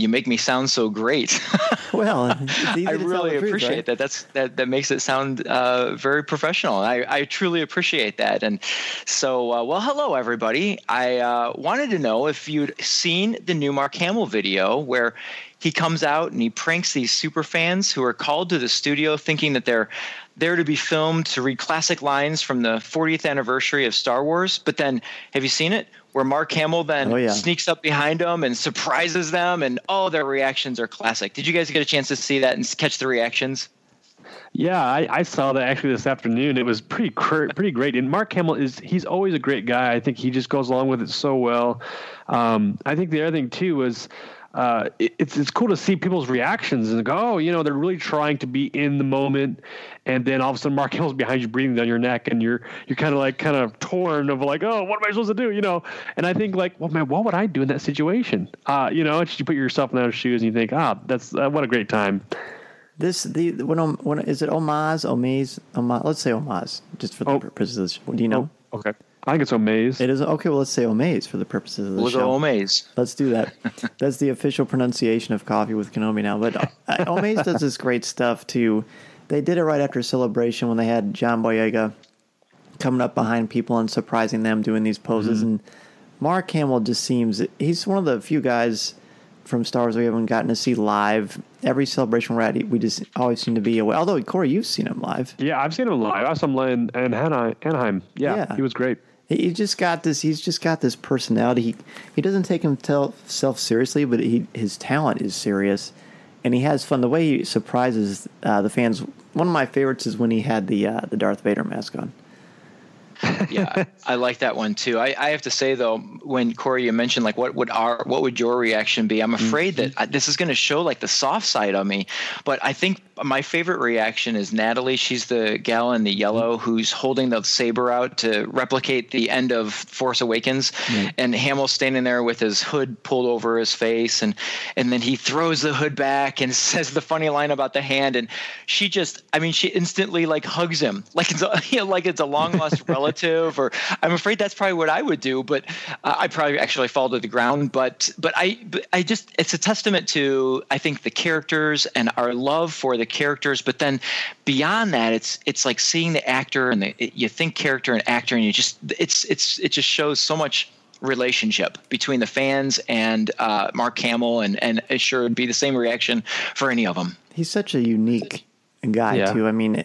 S8: You make me sound so great.
S3: Well, it's easy
S8: I
S3: to tell
S8: really
S3: the truth,
S8: appreciate
S3: right?
S8: that makes it sound very professional. I truly appreciate that. And so, well, hello, everybody. I wanted to know if you'd seen the new Mark Hamill video where he comes out and he pranks these super fans who are called to the studio thinking that they're there to be filmed to read classic lines from the 40th anniversary of Star Wars. But then, have you seen it? Where Mark Hamill then sneaks up behind them and surprises them, and their reactions are classic. Did you guys get a chance to see that and catch the reactions?
S5: Yeah, I saw that actually this afternoon. It was pretty great. And Mark Hamill he's always a great guy. I think he just goes along with it so well. I think the other thing too was it's cool to see people's reactions and go, they're really trying to be in the moment, and then all of a sudden Mark Hamill's behind you breathing down your neck, and you're kind of torn of like, oh, what am I supposed to do? And I think like, well, man, what would I do in that situation? You put yourself in those shoes and you think, that's what a great time.
S3: When is it Omaze? Let's say Omaze, just for the purposes of this. Do you know?
S5: Okay. I think it's Omaze.
S3: It is okay. Well, let's say Omaze for the purposes of the show.
S8: We'll go Omaze.
S3: Let's do that. That's the official pronunciation of Coffee with Kenobi now. But Omaze does this great stuff too. They did it right after Celebration when they had John Boyega coming up behind people and surprising them doing these poses. Mm-hmm. And Mark Hamill just he's one of the few guys from Star Wars we haven't gotten to see live. Every Celebration we're at, we just always seem to be away. Although, Corey, you've seen him live.
S5: Yeah, I've seen him live. I saw him in Anaheim. Yeah, he was great.
S3: He's just got this personality. He doesn't take himself seriously, but his talent is serious, and he has fun. The way he surprises the fans. One of my favorites is when he had the Darth Vader mask on.
S8: Yeah, I like that one too. I have to say though, when Corey, you mentioned like what would your reaction be? I'm afraid that this is going to show like the soft side of me, but I think my favorite reaction is Natalie. She's the gal in the yellow who's holding the saber out to replicate the end of Force Awakens, and Hamill's standing there with his hood pulled over his face, and then he throws the hood back and says the funny line about the hand, and she instantly like hugs him like it's a long lost relative. Or I'm afraid that's probably what I would do, but I probably actually fall to the ground. But I just, it's a testament to, I think, the characters and our love for the characters. But then beyond that, it's like seeing the actor and you think character and actor, and it just shows so much relationship between the fans and Mark Hamill, and it sure would be the same reaction for any of them.
S3: He's such a unique guy too. I mean,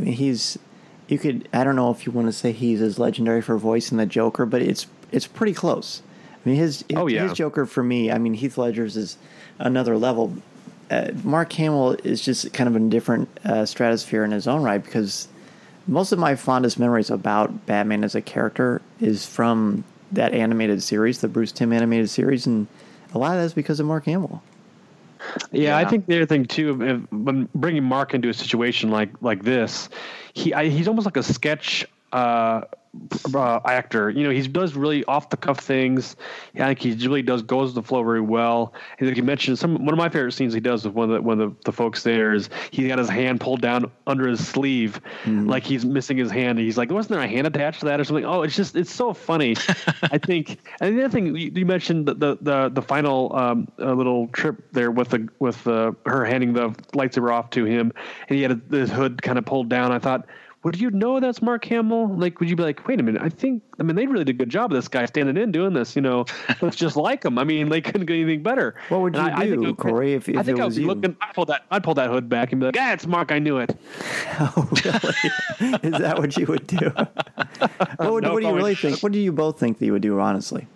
S3: I don't know if you want to say he's as legendary for voicing the Joker, but it's pretty close. I mean, his Joker for me, I mean, Heath Ledger's is another level. Mark Hamill is just kind of in a different stratosphere in his own right, because most of my fondest memories about Batman as a character is from that animated series, the Bruce Timm animated series, and a lot of that's because of Mark Hamill.
S5: Yeah, I think the other thing too, when bringing Mark into a situation like this, he's almost like a sketch actor. He does really off the cuff things. I think he really goes with the flow very well. And like you mentioned, one of my favorite scenes he does with one of the folks there is he got his hand pulled down under his sleeve, like he's missing his hand. And he's like, wasn't there a hand attached to that or something? Oh, it's so funny. I think. And the other thing you mentioned the final little trip there with her handing the lightsaber off to him, and he had his hood kind of pulled down. I thought, would you know that's Mark Hamill? Like, would you be like, wait a minute, they really did a good job of this guy standing in doing this, looks just like him. I mean, they couldn't get anything better.
S3: What would you do, Corey, if it was you?
S5: I'd pull that hood back and be like, it's Mark, I knew it.
S3: Oh, really? Is that what you would do? What do you really think? What do you both think that you would do, honestly?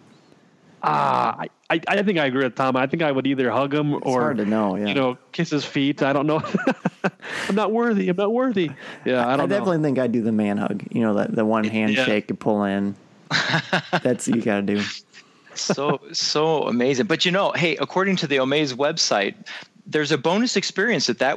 S5: I think I agree with Tom. I think I would either hug him or,
S3: hard to know,
S5: kiss his feet. I don't know. I'm not worthy. Yeah, I
S3: definitely think I'd do the man hug. The one handshake to pull in. That's what you got to do.
S8: So amazing. But hey, according to the Omaze website, there's a bonus experience that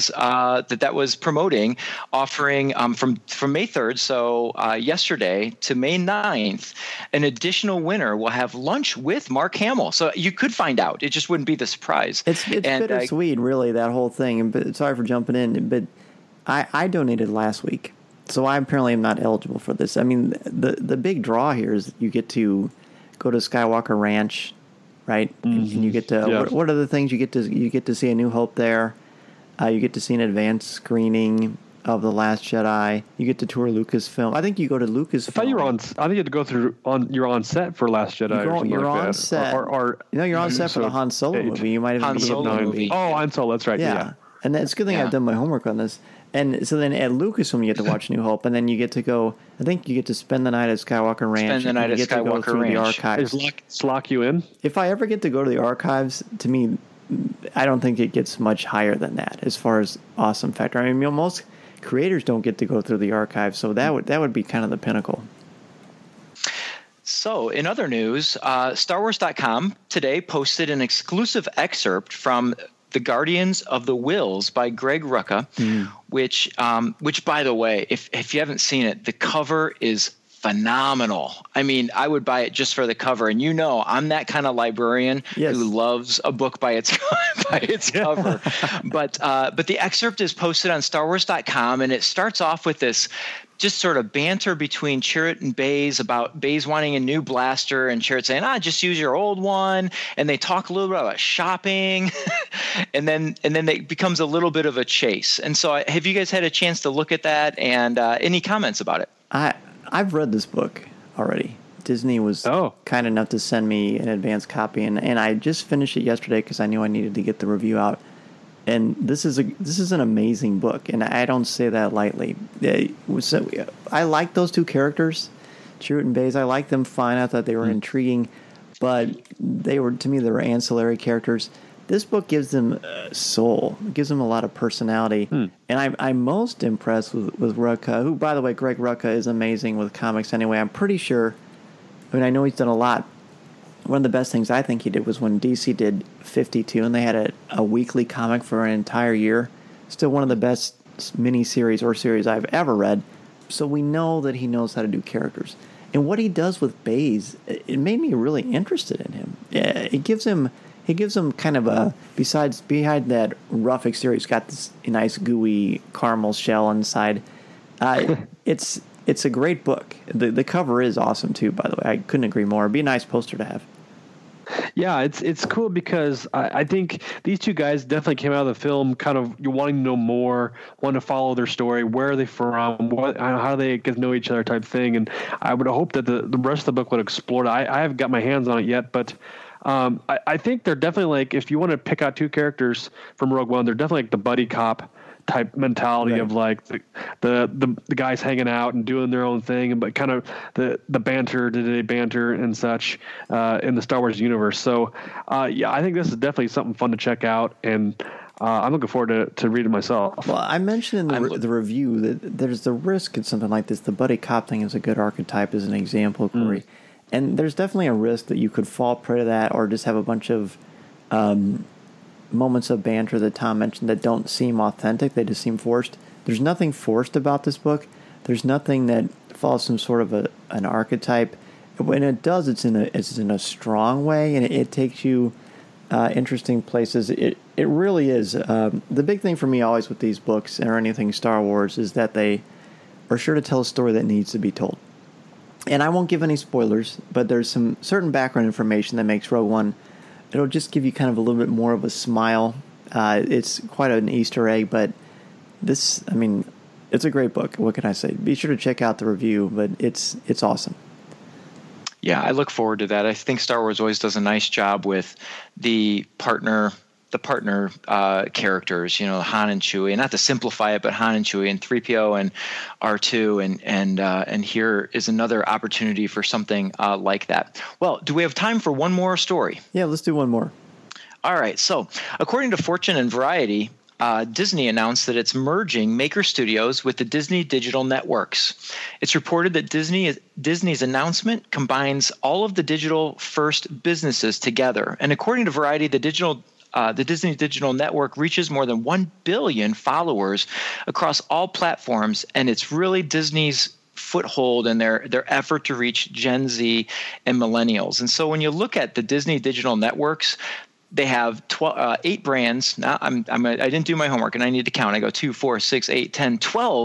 S8: was promoting, offering from May 3rd, so yesterday, to May 9th, an additional winner will have lunch with Mark Hamill. So you could find out. It just wouldn't be the surprise.
S3: It's bittersweet, really, that whole thing. But sorry for jumping in, but I donated last week, so I apparently am not eligible for this. I mean, the big draw here is you get to go to Skywalker Ranch right? And you get to what are the things you get to see A New Hope there. You get to see an advanced screening of The Last Jedi. You get to tour Lucasfilm. I think you go to Lucasfilm.
S5: I thought you were on. I think you had to go through you're on set for Last Jedi.
S3: You're
S5: like
S3: on
S5: that.
S3: set.
S5: Or
S3: you're on set for the Han Solo movie. You might have
S8: Han
S3: been
S8: Solo
S3: the
S8: movie.
S5: Oh, Han Solo. That's right. Yeah.
S3: And it's a good thing I've done my homework on this. And so then at Lucasfilm, you get to watch New Hope, and then you get to go. I think you get to spend the night at Skywalker Ranch.
S8: Spend the night at
S3: Skywalker
S8: Skywalker
S3: go through
S8: Ranch.
S3: The archives.
S5: Is lock you in?
S3: If I ever get to go to the archives, to me, I don't think it gets much higher than that as far as awesome factor. I mean, most creators don't get to go through the archives, so that would be kind of the pinnacle.
S8: So, in other news, StarWars.com today posted an exclusive excerpt from The Guardians of the Whills by Greg Rucka, which, by the way, if you haven't seen it, the cover is phenomenal. I mean, I would buy it just for the cover. And I'm that kind of librarian who loves a book by its cover. But the excerpt is posted on StarWars.com, and it starts off with this just sort of banter between Chirrut and Baze about Baze wanting a new blaster and Chirrut saying, just use your old one. And they talk a little bit about shopping, and then it becomes a little bit of a chase. And so have you guys had a chance to look at that, and any comments about it?
S3: I've read this book already. Disney was kind enough to send me an advanced copy, and I just finished it yesterday because I knew I needed to get the review out. And this is an amazing book, and I don't say that lightly. I like those two characters, Chirrut and Baze. I like them fine. I thought they were intriguing, but they were ancillary characters. This book gives them soul. It gives them a lot of personality. And I'm most impressed with Rucka, who, by the way, Greg Rucka is amazing with comics anyway. I'm pretty sure, I know he's done a lot. One of the best things I think he did was when DC did 52, and they had a weekly comic for an entire year. Still one of the best miniseries or series I've ever read. So we know that he knows how to do characters. And what he does with Baze, it made me really interested in him. It gives him kind of a, behind that rough exterior, he's got this nice gooey caramel shell inside. It's a great book. The cover is awesome too, by the way. I couldn't agree more. It'd be a nice poster to have.
S5: Yeah, it's cool because I think these two guys definitely came out of the film kind of you're wanting to know more, wanting to follow their story, where are they from, how do they get to know each other type thing. And I would hope that the rest of the book would explore it. I haven't got my hands on it yet, but I think they're definitely like, if you want to pick out two characters from Rogue One, they're definitely like the buddy cop type mentality of like the guys hanging out and doing their own thing, but kind of the banter, day-to-day banter and such in the Star Wars universe. So I think this is definitely something fun to check out, and I'm looking forward to reading myself.
S3: Well, I mentioned in the review that there's the risk in something like this. The buddy cop thing is a good archetype as an example, Corey. And there's definitely a risk that you could fall prey to that, or just have a bunch of moments of banter that Tom mentioned that don't seem authentic. They just seem forced. There's nothing forced about this book. There's nothing that follows some sort of an archetype. When it does, it's in a strong way, and it takes you interesting places. It really is. The big thing for me always with these books or anything Star Wars is that they are sure to tell a story that needs to be told. And I won't give any spoilers, but there's some certain background information that makes Rogue One, it'll just give you kind of a little bit more of a smile. It's quite an Easter egg, but it's a great book. What can I say? Be sure to check out the review, but it's awesome.
S8: Yeah, I look forward to that. I think Star Wars always does a nice job with the partner characters, Han and Chewie, and not to simplify it, but Han and Chewie and 3PO and R2, and here is another opportunity for something like that. Well, do we have time for one more story?
S3: Yeah, let's do one more.
S8: All right. So, according to Fortune and Variety, Disney announced that it's merging Maker Studios with the Disney Digital Networks. It's reported that Disney's announcement combines all of the digital-first businesses together. And according to Variety, the Disney Digital Network reaches more than 1 billion followers across all platforms, and it's really Disney's foothold in their effort to reach Gen Z and millennials. And so when you look at the Disney Digital Networks, they have 8 brands. Now I didn't do my homework, and I need to count. I go 2, 4, 6, 8, 10,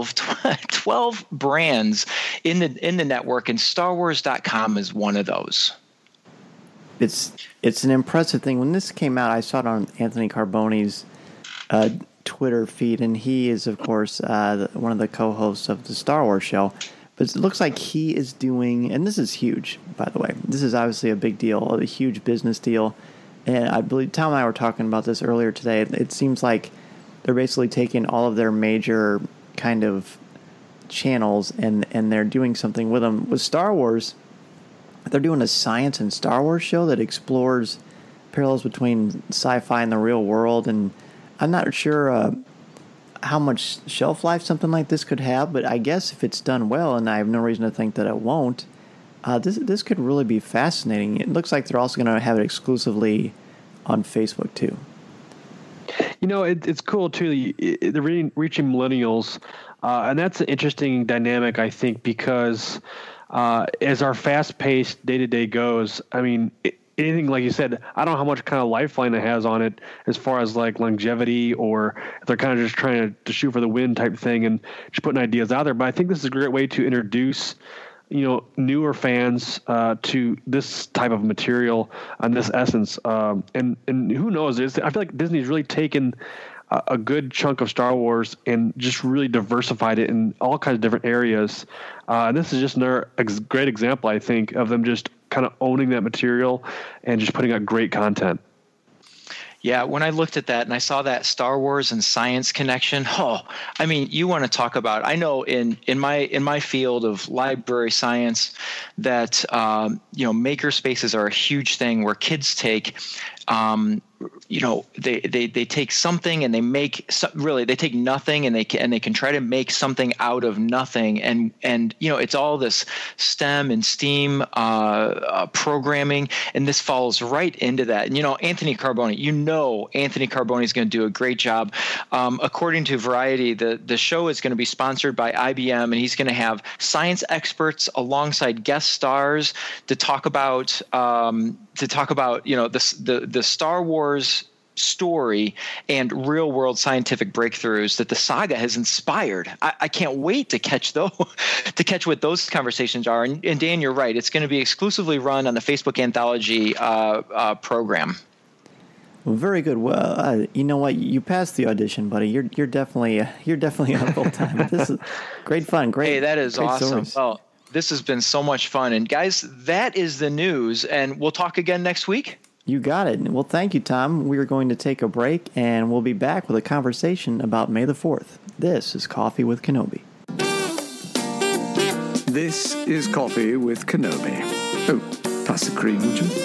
S8: 12 brands in the network, and StarWars.com is one of those.
S3: it's an impressive thing. When this came out, I saw it on Anthony Carboni's Twitter feed, and he is, of course, one of the co-hosts of the Star Wars show. But it looks like he is doing, and this is huge, by the way. This is obviously a big deal, a huge business deal. And I believe Tom and I were talking about this earlier today. It seems like they're basically taking all of their major kind of channels and they're doing something with them. With Star Wars, they're doing a science and Star Wars show that explores parallels between sci-fi and the real world. And I'm not sure how much shelf life something like this could have, but I guess if it's done well, and I have no reason to think that it won't, this could really be fascinating. It looks like they're also going to have it exclusively on Facebook too.
S5: You know, it's cool too. They're reaching millennials, and that's an interesting dynamic, I think, because as our fast-paced day-to-day goes, I mean, anything like you said, I don't know how much kind of lifeline it has on it as far as like longevity, or if they're kind of just trying to shoot for the wind type thing and just putting ideas out there. But I think this is a great way to introduce, you know, newer fans to this type of material and this essence. And who knows? I feel like Disney's really taken a good chunk of Star Wars and just really diversified it in all kinds of different areas. And this is just another great example, I think, of them just kind of owning that material and just putting out great content.
S8: Yeah, when I looked at that and I saw that Star Wars and science connection, I mean, you want to talk about, I know in my field of library science that maker spaces are a huge thing where kids take they take something and they make they take nothing and they can try to make something out of nothing, and it's all this STEM and STEAM programming, and this falls right into that. And Anthony Carboni is going to do a great job. According to Variety, the show is going to be sponsored by IBM, and he's going to have science experts alongside guest stars to talk about the Star Wars story and real world scientific breakthroughs that the saga has inspired. I can't wait to catch what those conversations are. And Dan, you're right. It's going to be exclusively run on the Facebook Anthology program.
S3: Well, very good. Well, you know what? You passed the audition, buddy. You're definitely on full time. This is great fun. Great.
S8: Hey, that is
S3: great
S8: awesome.
S3: Stories.
S8: Well, this has been so much fun. And guys, that is the news. And we'll talk again next week.
S3: You got it. Well, thank you, Tom. We are going to take a break, and we'll be back with a conversation about May the 4th. This is Coffee with Kenobi.
S1: This is Coffee with Kenobi. Oh, pass the cream, would you?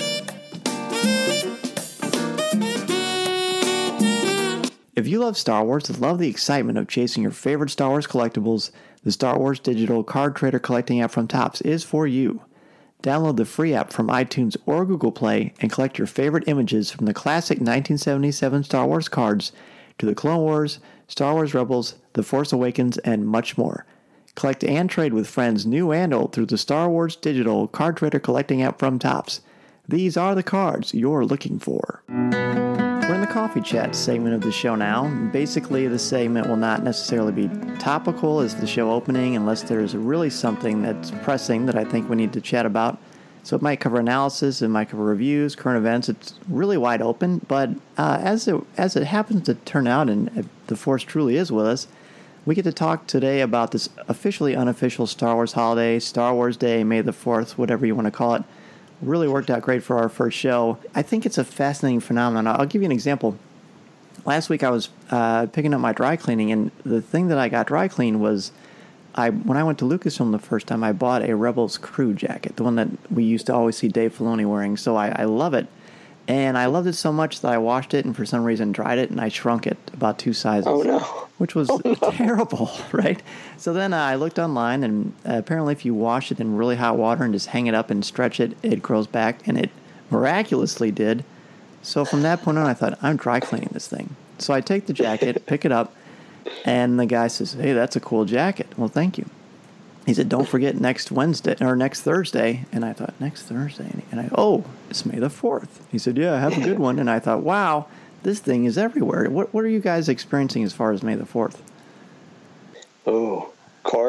S3: If you love Star Wars and love the excitement of chasing your favorite Star Wars collectibles, the Star Wars Digital Card Trader collecting app from Topps is for you. Download the free app from iTunes or Google Play and collect your favorite images from the classic 1977 Star Wars cards to the Clone Wars, Star Wars Rebels, The Force Awakens, and much more. Collect and trade with friends new and old through the Star Wars Digital Card Trader collecting app from Topps. These are the cards you're looking for. We're in the Coffee Chat segment of the show now. Basically, the segment will not necessarily be topical as the show opening unless there's really something that's pressing that I think we need to chat about. So it might cover analysis, it might cover reviews, current events. It's really wide open, but as it happens to turn out, and the Force truly is with us, we get to talk today about this officially unofficial Star Wars holiday, Star Wars Day, May the 4th, whatever you want to call it. Really worked out great for our first show. I think it's a fascinating phenomenon. I'll give you an example. Last week I was picking up my dry cleaning, and the thing that I got dry cleaned was when I went to Lucasfilm the first time, I bought a Rebels crew jacket, the one that we used to always see Dave Filoni wearing. So I love it. And I loved it so much that I washed it and for some reason dried it, and I shrunk it about 2 sizes.
S4: Oh, no.
S3: Which was terrible, right? So then I looked online, and apparently if you wash it in really hot water and just hang it up and stretch it, it grows back, and it miraculously did. So from that point on, I thought, I'm dry cleaning this thing. So I take the jacket, pick it up, and the guy says, hey, that's a cool jacket. Well, thank you. He said, don't forget next Thursday. And I thought, next Thursday? And it's May the 4th. He said, yeah, have a good one. And I thought, wow, this thing is everywhere. What are you guys experiencing as far as May the 4th?
S4: Oh, Corey,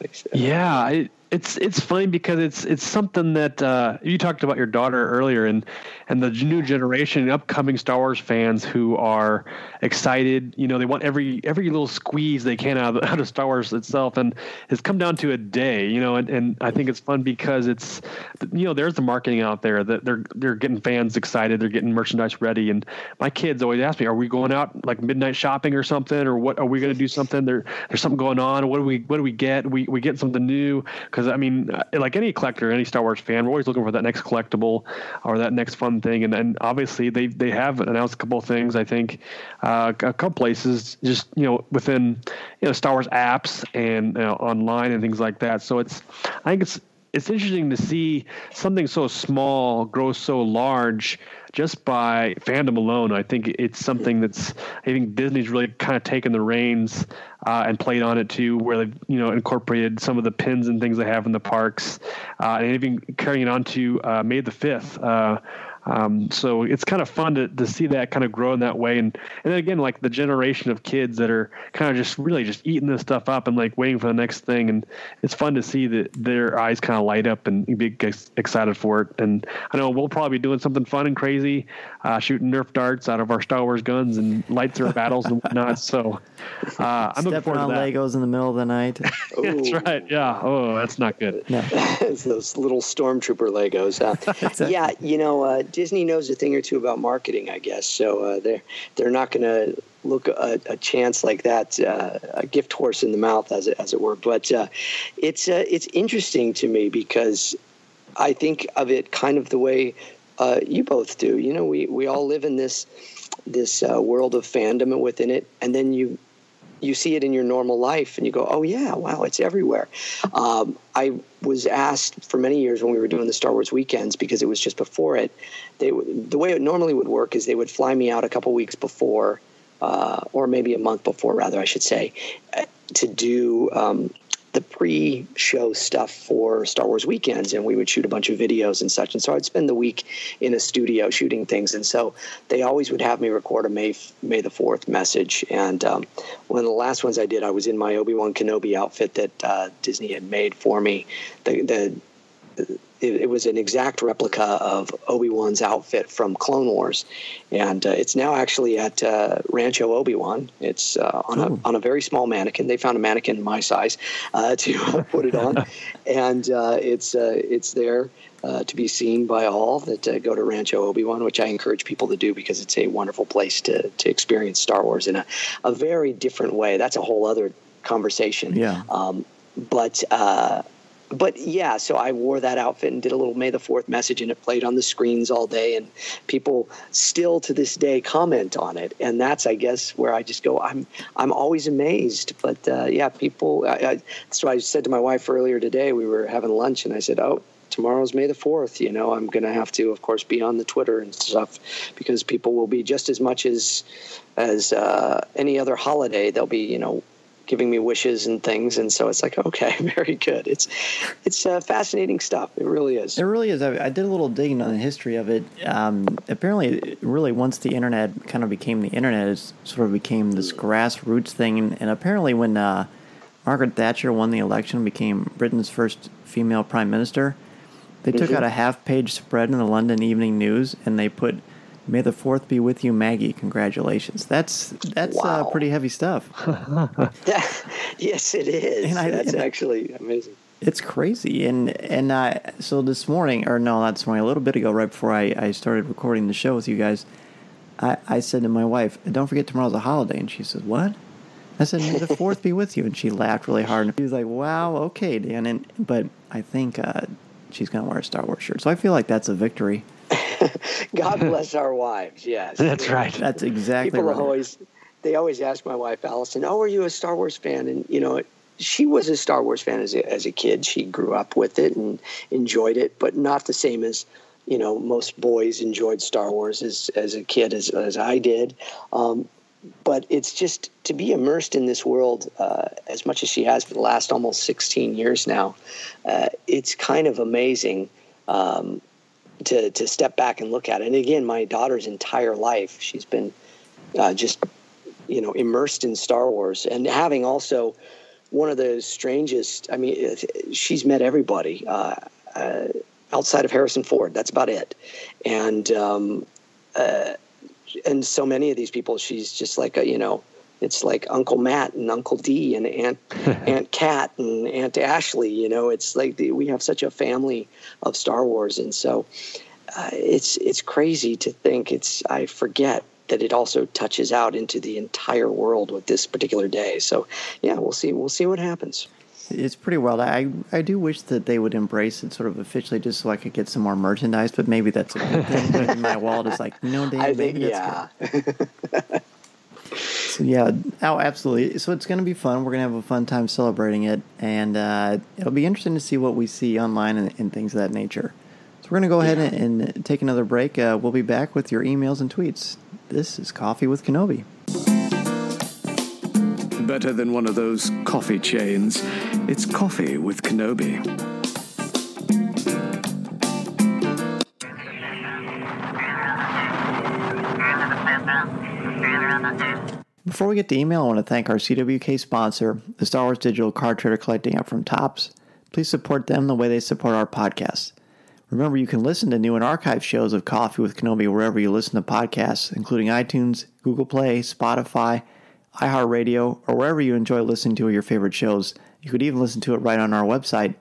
S5: Yeah, it's funny because it's something that you talked about your daughter earlier, and the new generation, upcoming Star Wars fans who are excited. They want every little squeeze they can out of Star Wars itself, and it's come down to a day. And I think it's fun because it's there's the marketing out there that they're getting fans excited, they're getting merchandise ready, and my kids always ask me, are we going out like midnight shopping or something, or what are we going to do something? There's something going on. What do we get? We get something new. Because, like any collector, any Star Wars fan, we're always looking for that next collectible or that next fun thing. And obviously, they have announced a couple of things, I think, a couple places just, within, Star Wars apps and online and things like that. So I think it's interesting to see something so small grow so large just by fandom alone. I think it's something I think Disney's really kind of taken the reins and played on it too, where they've, incorporated some of the pins and things they have in the parks, and even carrying it on to May the 5th. So it's kind of fun to see that kind of grow in that way. And then again, like the generation of kids that are kind of just really just eating this stuff up and like waiting for the next thing. And it's fun to see that their eyes kind of light up and be excited for it. And I know we'll probably be doing something fun and crazy, shooting Nerf darts out of our Star Wars guns and lightsaber battles and whatnot. So I'm looking forward to that.
S3: Legos in the middle of the night.
S5: That's right. Yeah. Oh, that's not good.
S3: No.
S4: It's those little stormtrooper Legos. Yeah, Disney knows a thing or two about marketing, I guess. So they're not going to look a chance like that, a gift horse in the mouth, as it were. But it's interesting to me because I think of it kind of the way you both do. We all live in this world of fandom and within it, and then you see it in your normal life and you go, oh yeah, wow, it's everywhere. I was asked for many years when we were doing the Star Wars weekends, because it was just before it, the way it normally would work is they would fly me out a couple weeks before, or maybe a month before, rather, I should say, to do the pre-show stuff for Star Wars weekends, and we would shoot a bunch of videos and such. And so I'd spend the week in a studio shooting things. And so they always would have me record a May the 4th message. And one of the last ones I did, I was in my Obi-Wan Kenobi outfit that Disney had made for me. It was an exact replica of Obi-Wan's outfit from Clone Wars, and it's now actually at Rancho Obi-Wan. It's on a very small mannequin. They found a mannequin my size to put it on, and it's there to be seen by all that go to Rancho Obi-Wan, which I encourage people to do because it's a wonderful place to experience Star Wars in a very different way. That's a whole other conversation.
S3: Yeah.
S4: But yeah, so I wore that outfit and did a little May the 4th message, and it played on the screens all day, and people still to this day comment on it. And that's, I guess, where I just go, I'm always amazed. But yeah, people, that's what I said to my wife earlier today. We were having lunch and I said, oh, tomorrow's May the 4th. I'm going to have to, of course, be on the Twitter and stuff, because people will be just as much as any other holiday. They'll be, giving me wishes and things, and so it's like, okay, very good. It's fascinating stuff. It really is.
S3: It really is. I did a little digging on the history of it. Apparently, really, once the internet kind of became the internet, it sort of became this grassroots thing. And apparently, when Margaret Thatcher won the election and became Britain's first female prime minister, they took out a half-page spread in the London Evening News, and they put, "May the 4th be with you, Maggie. Congratulations." That's
S4: wow.
S3: Pretty heavy stuff.
S4: Yes, it is. That's actually amazing.
S3: It's crazy. And so this morning, or no, not this morning, a little bit ago, right before I started recording the show with you guys, I said to my wife, "Don't forget tomorrow's a holiday." And she said, "What?" I said, "May the 4th be with you." And she laughed really hard. And she was like, "Wow, okay, Dan." But I think she's going to wear a Star Wars shirt. So I feel like that's a victory.
S4: God bless our wives. Yes,
S5: that's right.
S3: That's exactly
S4: people
S3: right.
S4: They always ask my wife Allison, "Oh, are you a Star Wars fan?" And she was a Star Wars fan as a kid. She grew up with it and enjoyed it, but not the same as most boys enjoyed Star Wars as a kid as I did. But it's just to be immersed in this world as much as she has for the last almost 16 years now. It's kind of amazing. To step back and look at it. And again, my daughter's entire life, she's been just, immersed in Star Wars, and having also one of the strangest. I mean, she's met everybody outside of Harrison Ford. That's about it, and so many of these people, she's just like it's like Uncle Matt and Uncle D and Aunt Kat and Aunt Ashley. It's like we have such a family of Star Wars, and so it's crazy to think. I forget that it also touches out into the entire world with this particular day. So yeah, we'll see what happens.
S3: It's pretty wild. I do wish that they would embrace it sort of officially, just so I could get some more merchandise. But maybe that's a good thing. But in my wallet, it's like, Dave,
S4: I think,
S3: maybe that's good. So yeah, absolutely. So it's going to be fun. We're going to have a fun time celebrating it, and it'll be interesting to see what we see online and things of that nature. So we're going to go ahead and take another break. We'll be back with your emails and tweets. This is Coffee with Kenobi.
S1: Better than one of those coffee chains. It's Coffee with Kenobi.
S3: Before we get to email, I want to thank our CWK sponsor, the Star Wars Digital Card Trader Collecting app from Topps. Please support them the way they support our podcast. Remember, you can listen to new and archived shows of Coffee with Kenobi wherever you listen to podcasts, including iTunes, Google Play, Spotify, iHeartRadio, or wherever you enjoy listening to your favorite shows. You could even listen to it right on our website,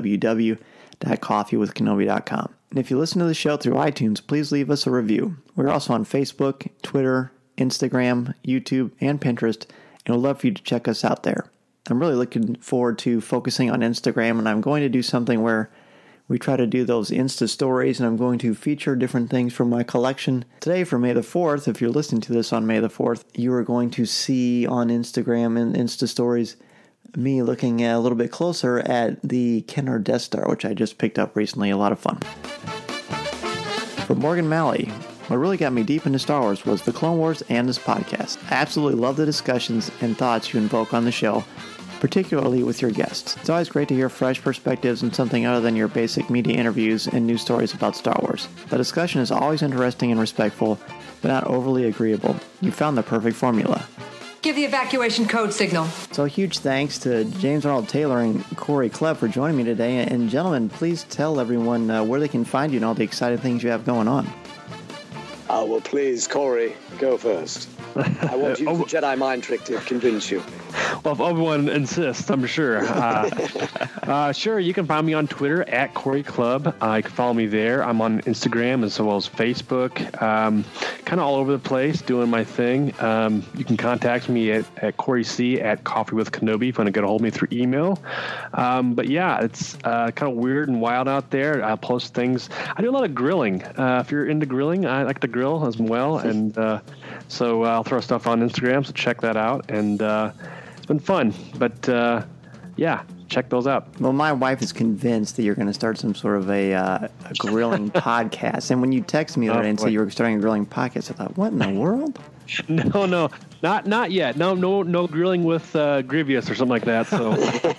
S3: www.coffeewithkenobi.com. And if you listen to the show through iTunes, please leave us a review. We're also on Facebook, Twitter, Instagram, YouTube, and Pinterest, and we'd love for you to check us out there. I'm really looking forward to focusing on Instagram, and I'm going to do something where we try to do those Insta stories, and I'm going to feature different things from my collection. Today, for May the 4th, if you're listening to this on May the 4th, you are going to see on Instagram and Insta stories me looking a little bit closer at the Kenner Death Star, which I just picked up recently. A lot of fun. For Morgan Malley, what really got me deep into Star Wars was the Clone Wars and this podcast. I absolutely love the discussions and thoughts you invoke on the show, particularly with your guests. It's always great to hear fresh perspectives and something other than your basic media interviews and news stories about Star Wars. The discussion is always interesting and respectful, but not overly agreeable. You found the perfect formula.
S9: Give the evacuation code signal.
S3: So a huge thanks to James Arnold Taylor and Corey Klev for joining me today. And gentlemen, please tell everyone where they can find you and all the exciting things you have going on.
S4: Well, please, Corey, go first. I won't use the Jedi mind trick to convince you.
S5: Well, if Obi-Wan insists, I'm sure. Sure, you can find me on Twitter at Corey Club. You can follow me there. I'm on Instagram as well as Facebook. Kind of all over the place, doing my thing. You can contact me at Corey C at Coffee with Kenobi if you want to get a hold of me through email. But yeah, it's kind of weird and wild out there. I post things. I do a lot of grilling. If you're into grilling, I like to grill as well. And so I'll throw stuff on Instagram, so check that out. And it's been fun. But yeah, check those out.
S3: Well, my wife is convinced that you're going to start some sort of a grilling podcast. And when you texted me the other day and said you were starting a grilling podcast, I thought, what in the world?
S5: No, not yet. No grilling with Grievous or something like that. So.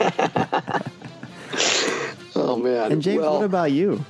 S4: Oh man!
S3: And James, what about you?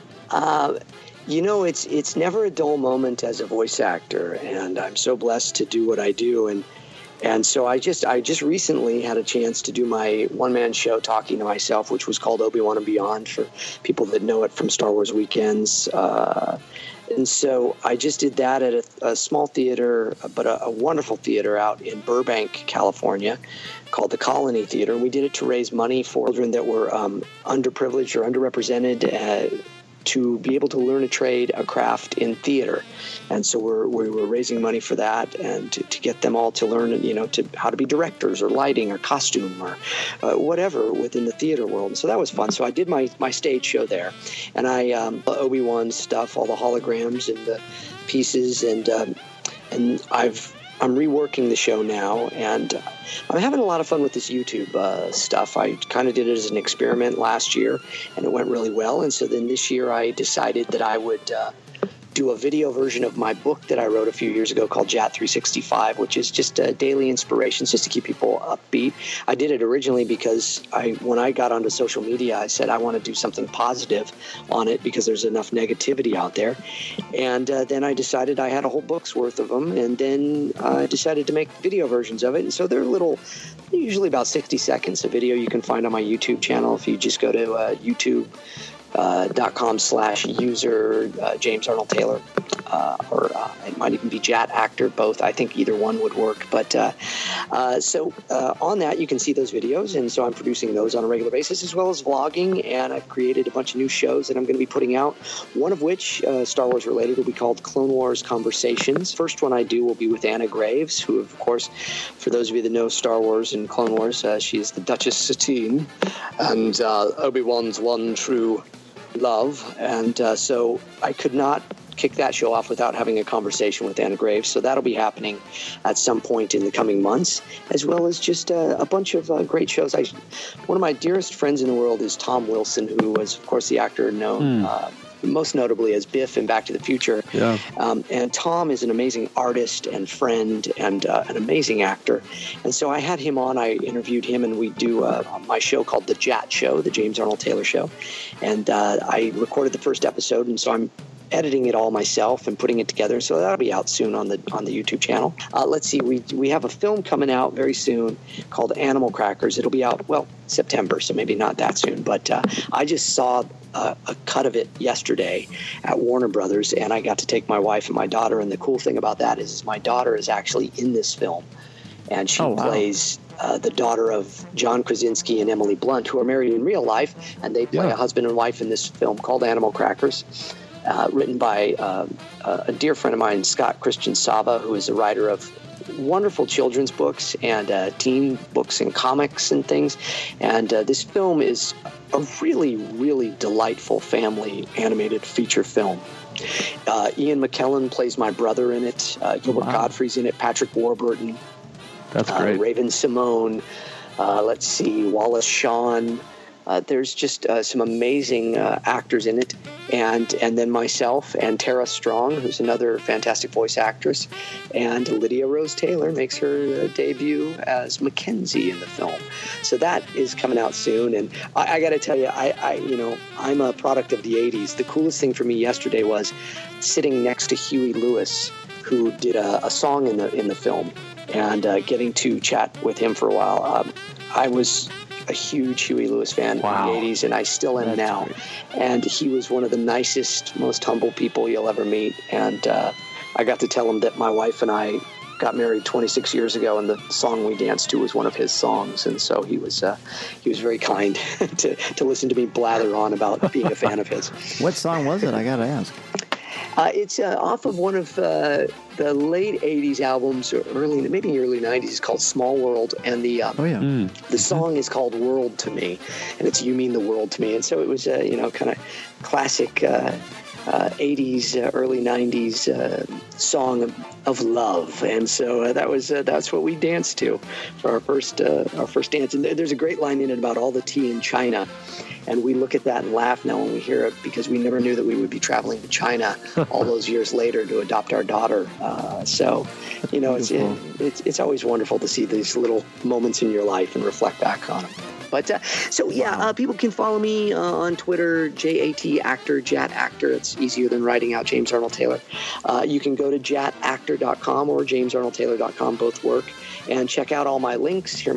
S4: It's never a dull moment as a voice actor, and I'm so blessed to do what I do. And so I just recently had a chance to do my one-man show talking to myself, which was called Obi-Wan and Beyond for people that know it from Star Wars Weekends. And so I just did that at a small theater, but a wonderful theater out in Burbank, California, called the Colony Theater. We did it to raise money for children that were underprivileged or underrepresented to be able to learn a craft in theater. And so we were raising money for that and to get them all to learn, to how to be directors or lighting or costume or whatever within the theater world. And so that was fun. So I did my stage show there, and I Obi-Wan stuff, all the holograms and the pieces, and I'm reworking the show now, and I'm having a lot of fun with this YouTube stuff. I kind of did it as an experiment last year, and it went really well. And so then this year I decided that I would do a video version of my book that I wrote a few years ago called JAT 365, which is just daily inspirations just to keep people upbeat. I did it originally because when I got onto social media, I said I want to do something positive on it because there's enough negativity out there. And then I decided I had a whole book's worth of them, and then I decided to make video versions of it. And so they're usually about 60 seconds, a video you can find on my YouTube channel if you just go to youtube.com/user James Arnold Taylor, or it might even be JAT Actor, both. I think either one would work. But so on that, you can see those videos, and so I'm producing those on a regular basis, as well as vlogging, and I've created a bunch of new shows that I'm going to be putting out, one of which, Star Wars related, will be called Clone Wars Conversations. First one I do will be with Anna Graves, who, of course, for those of you that know Star Wars and Clone Wars, she is the Duchess Satine, and Obi-Wan's one true love, and so I could not kick that show off without having a conversation with Anna Graves. So that'll be happening at some point in the coming months, as well as just a bunch of great shows. One of my dearest friends in the world is Tom Wilson, who was, of course, the actor known most notably as Biff in Back to the Future. Yeah. And Tom is an amazing artist and friend and an amazing actor. And so I had him on. I interviewed him, and we do my show called The JAT Show, the James Arnold Taylor Show. And I recorded the first episode, and so I'm editing it all myself and putting it together. So that'll be out soon on the YouTube channel. Let's see, we have a film coming out very soon called Animal Crackers. It'll be out, September, so maybe not that soon. But I just saw a cut of it yesterday at Warner Brothers, and I got to take my wife and my daughter. And the cool thing about that is my daughter is actually in this film, and she plays the daughter of John Krasinski and Emily Blunt, who are married in real life, and they play a husband and wife in this film called Animal Crackers. Written by a dear friend of mine, Scott Christian Sava, who is a writer of wonderful children's books and teen books and comics and things. And this film is a really, really delightful family animated feature film. Ian McKellen plays my brother in it. Gilbert Godfrey's in it. Patrick Warburton.
S5: That's great.
S4: Raven Simone. Let's see, Wallace Shawn. There's just some amazing actors in it, and then myself and Tara Strong, who's another fantastic voice actress, and Lydia Rose Taylor makes her debut as Mackenzie in the film. So that is coming out soon, and I got to tell you, I'm a product of the '80s. The coolest thing for me yesterday was sitting next to Huey Lewis, who did a song in the film, and getting to chat with him for a while. I was a huge Huey Lewis fan in the 80s, and I still am now. Great. And he was one of the nicest, most humble people you'll ever meet. And I got to tell him that my wife and I got married 26 years ago, and the song we danced to was one of his songs. And so he was very kind to listen to me blather on about being a fan of his.
S3: What song was it? I got to ask.
S4: It's off of one of the late 80s albums, or maybe early 90s. It's called Small World, and the song is called World to Me, and it's You Mean the World to Me. And so it was a kind of classic 80s, early 90s song of love. And so that's what we danced to for our first dance. And there's a great line in it about all the tea in China. And we look at that and laugh now when we hear it, because we never knew that we would be traveling to China all those years later to adopt our daughter. So, it's always wonderful to see these little moments in your life and reflect back on them. But people can follow me on Twitter, JAT Actor, JAT Actor. It's easier than writing out James Arnold Taylor. You can go to jatactor.com or jamesarnoldtaylor.com. Both work. And check out all my links. Hear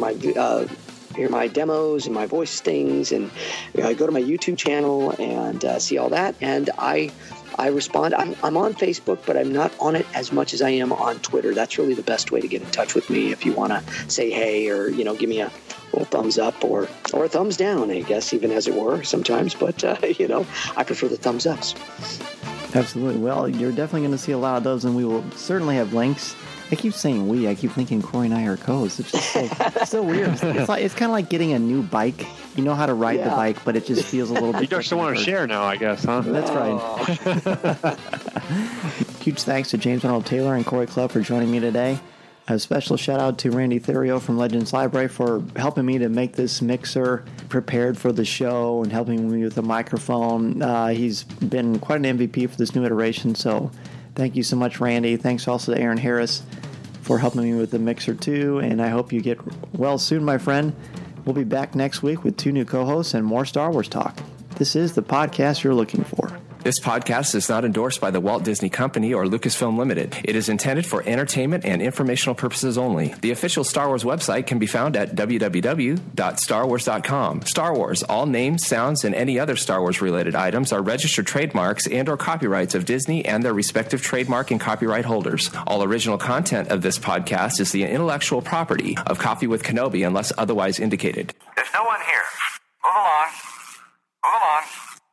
S4: my demos and my voice things, and go to my YouTube channel and see all that. And I respond. I'm on Facebook, but I'm not on it as much as I am on Twitter. That's really the best way to get in touch with me if you want to say hey, or give me a little thumbs up or a thumbs down, I guess, even as it were sometimes. But I prefer the thumbs ups.
S3: Absolutely. Well, you're definitely going to see a lot of those, and we will certainly have links. I keep saying we. I keep thinking Corey and I are co-hosts. It's just so weird. It's kind of like getting a new bike. You know how to ride the bike, but it just feels a little bit.
S5: You just want to share now, I guess, huh?
S3: That's right. Huge thanks to James Arnold Taylor and Corey Clubb for joining me today. A special shout out to Randy Therio from Legends Library for helping me to make this mixer prepared for the show and helping me with the microphone. He's been quite an MVP for this new iteration, so thank you so much, Randy. Thanks also to Aaron Harris for helping me with the mixer too, and I hope you get well soon, my friend. We'll be back next week with 2 new co-hosts and more Star Wars talk. This is the podcast you're looking for.
S10: This podcast is not endorsed by the Walt Disney Company or Lucasfilm Limited. It is intended for entertainment and informational purposes only. The official Star Wars website can be found at www.starwars.com. Star Wars, all names, sounds, and any other Star Wars-related items are registered trademarks and or copyrights of Disney and their respective trademark and copyright holders. All original content of this podcast is the intellectual property of Coffee with Kenobi unless otherwise indicated.
S11: There's no one here. Move along. Move along.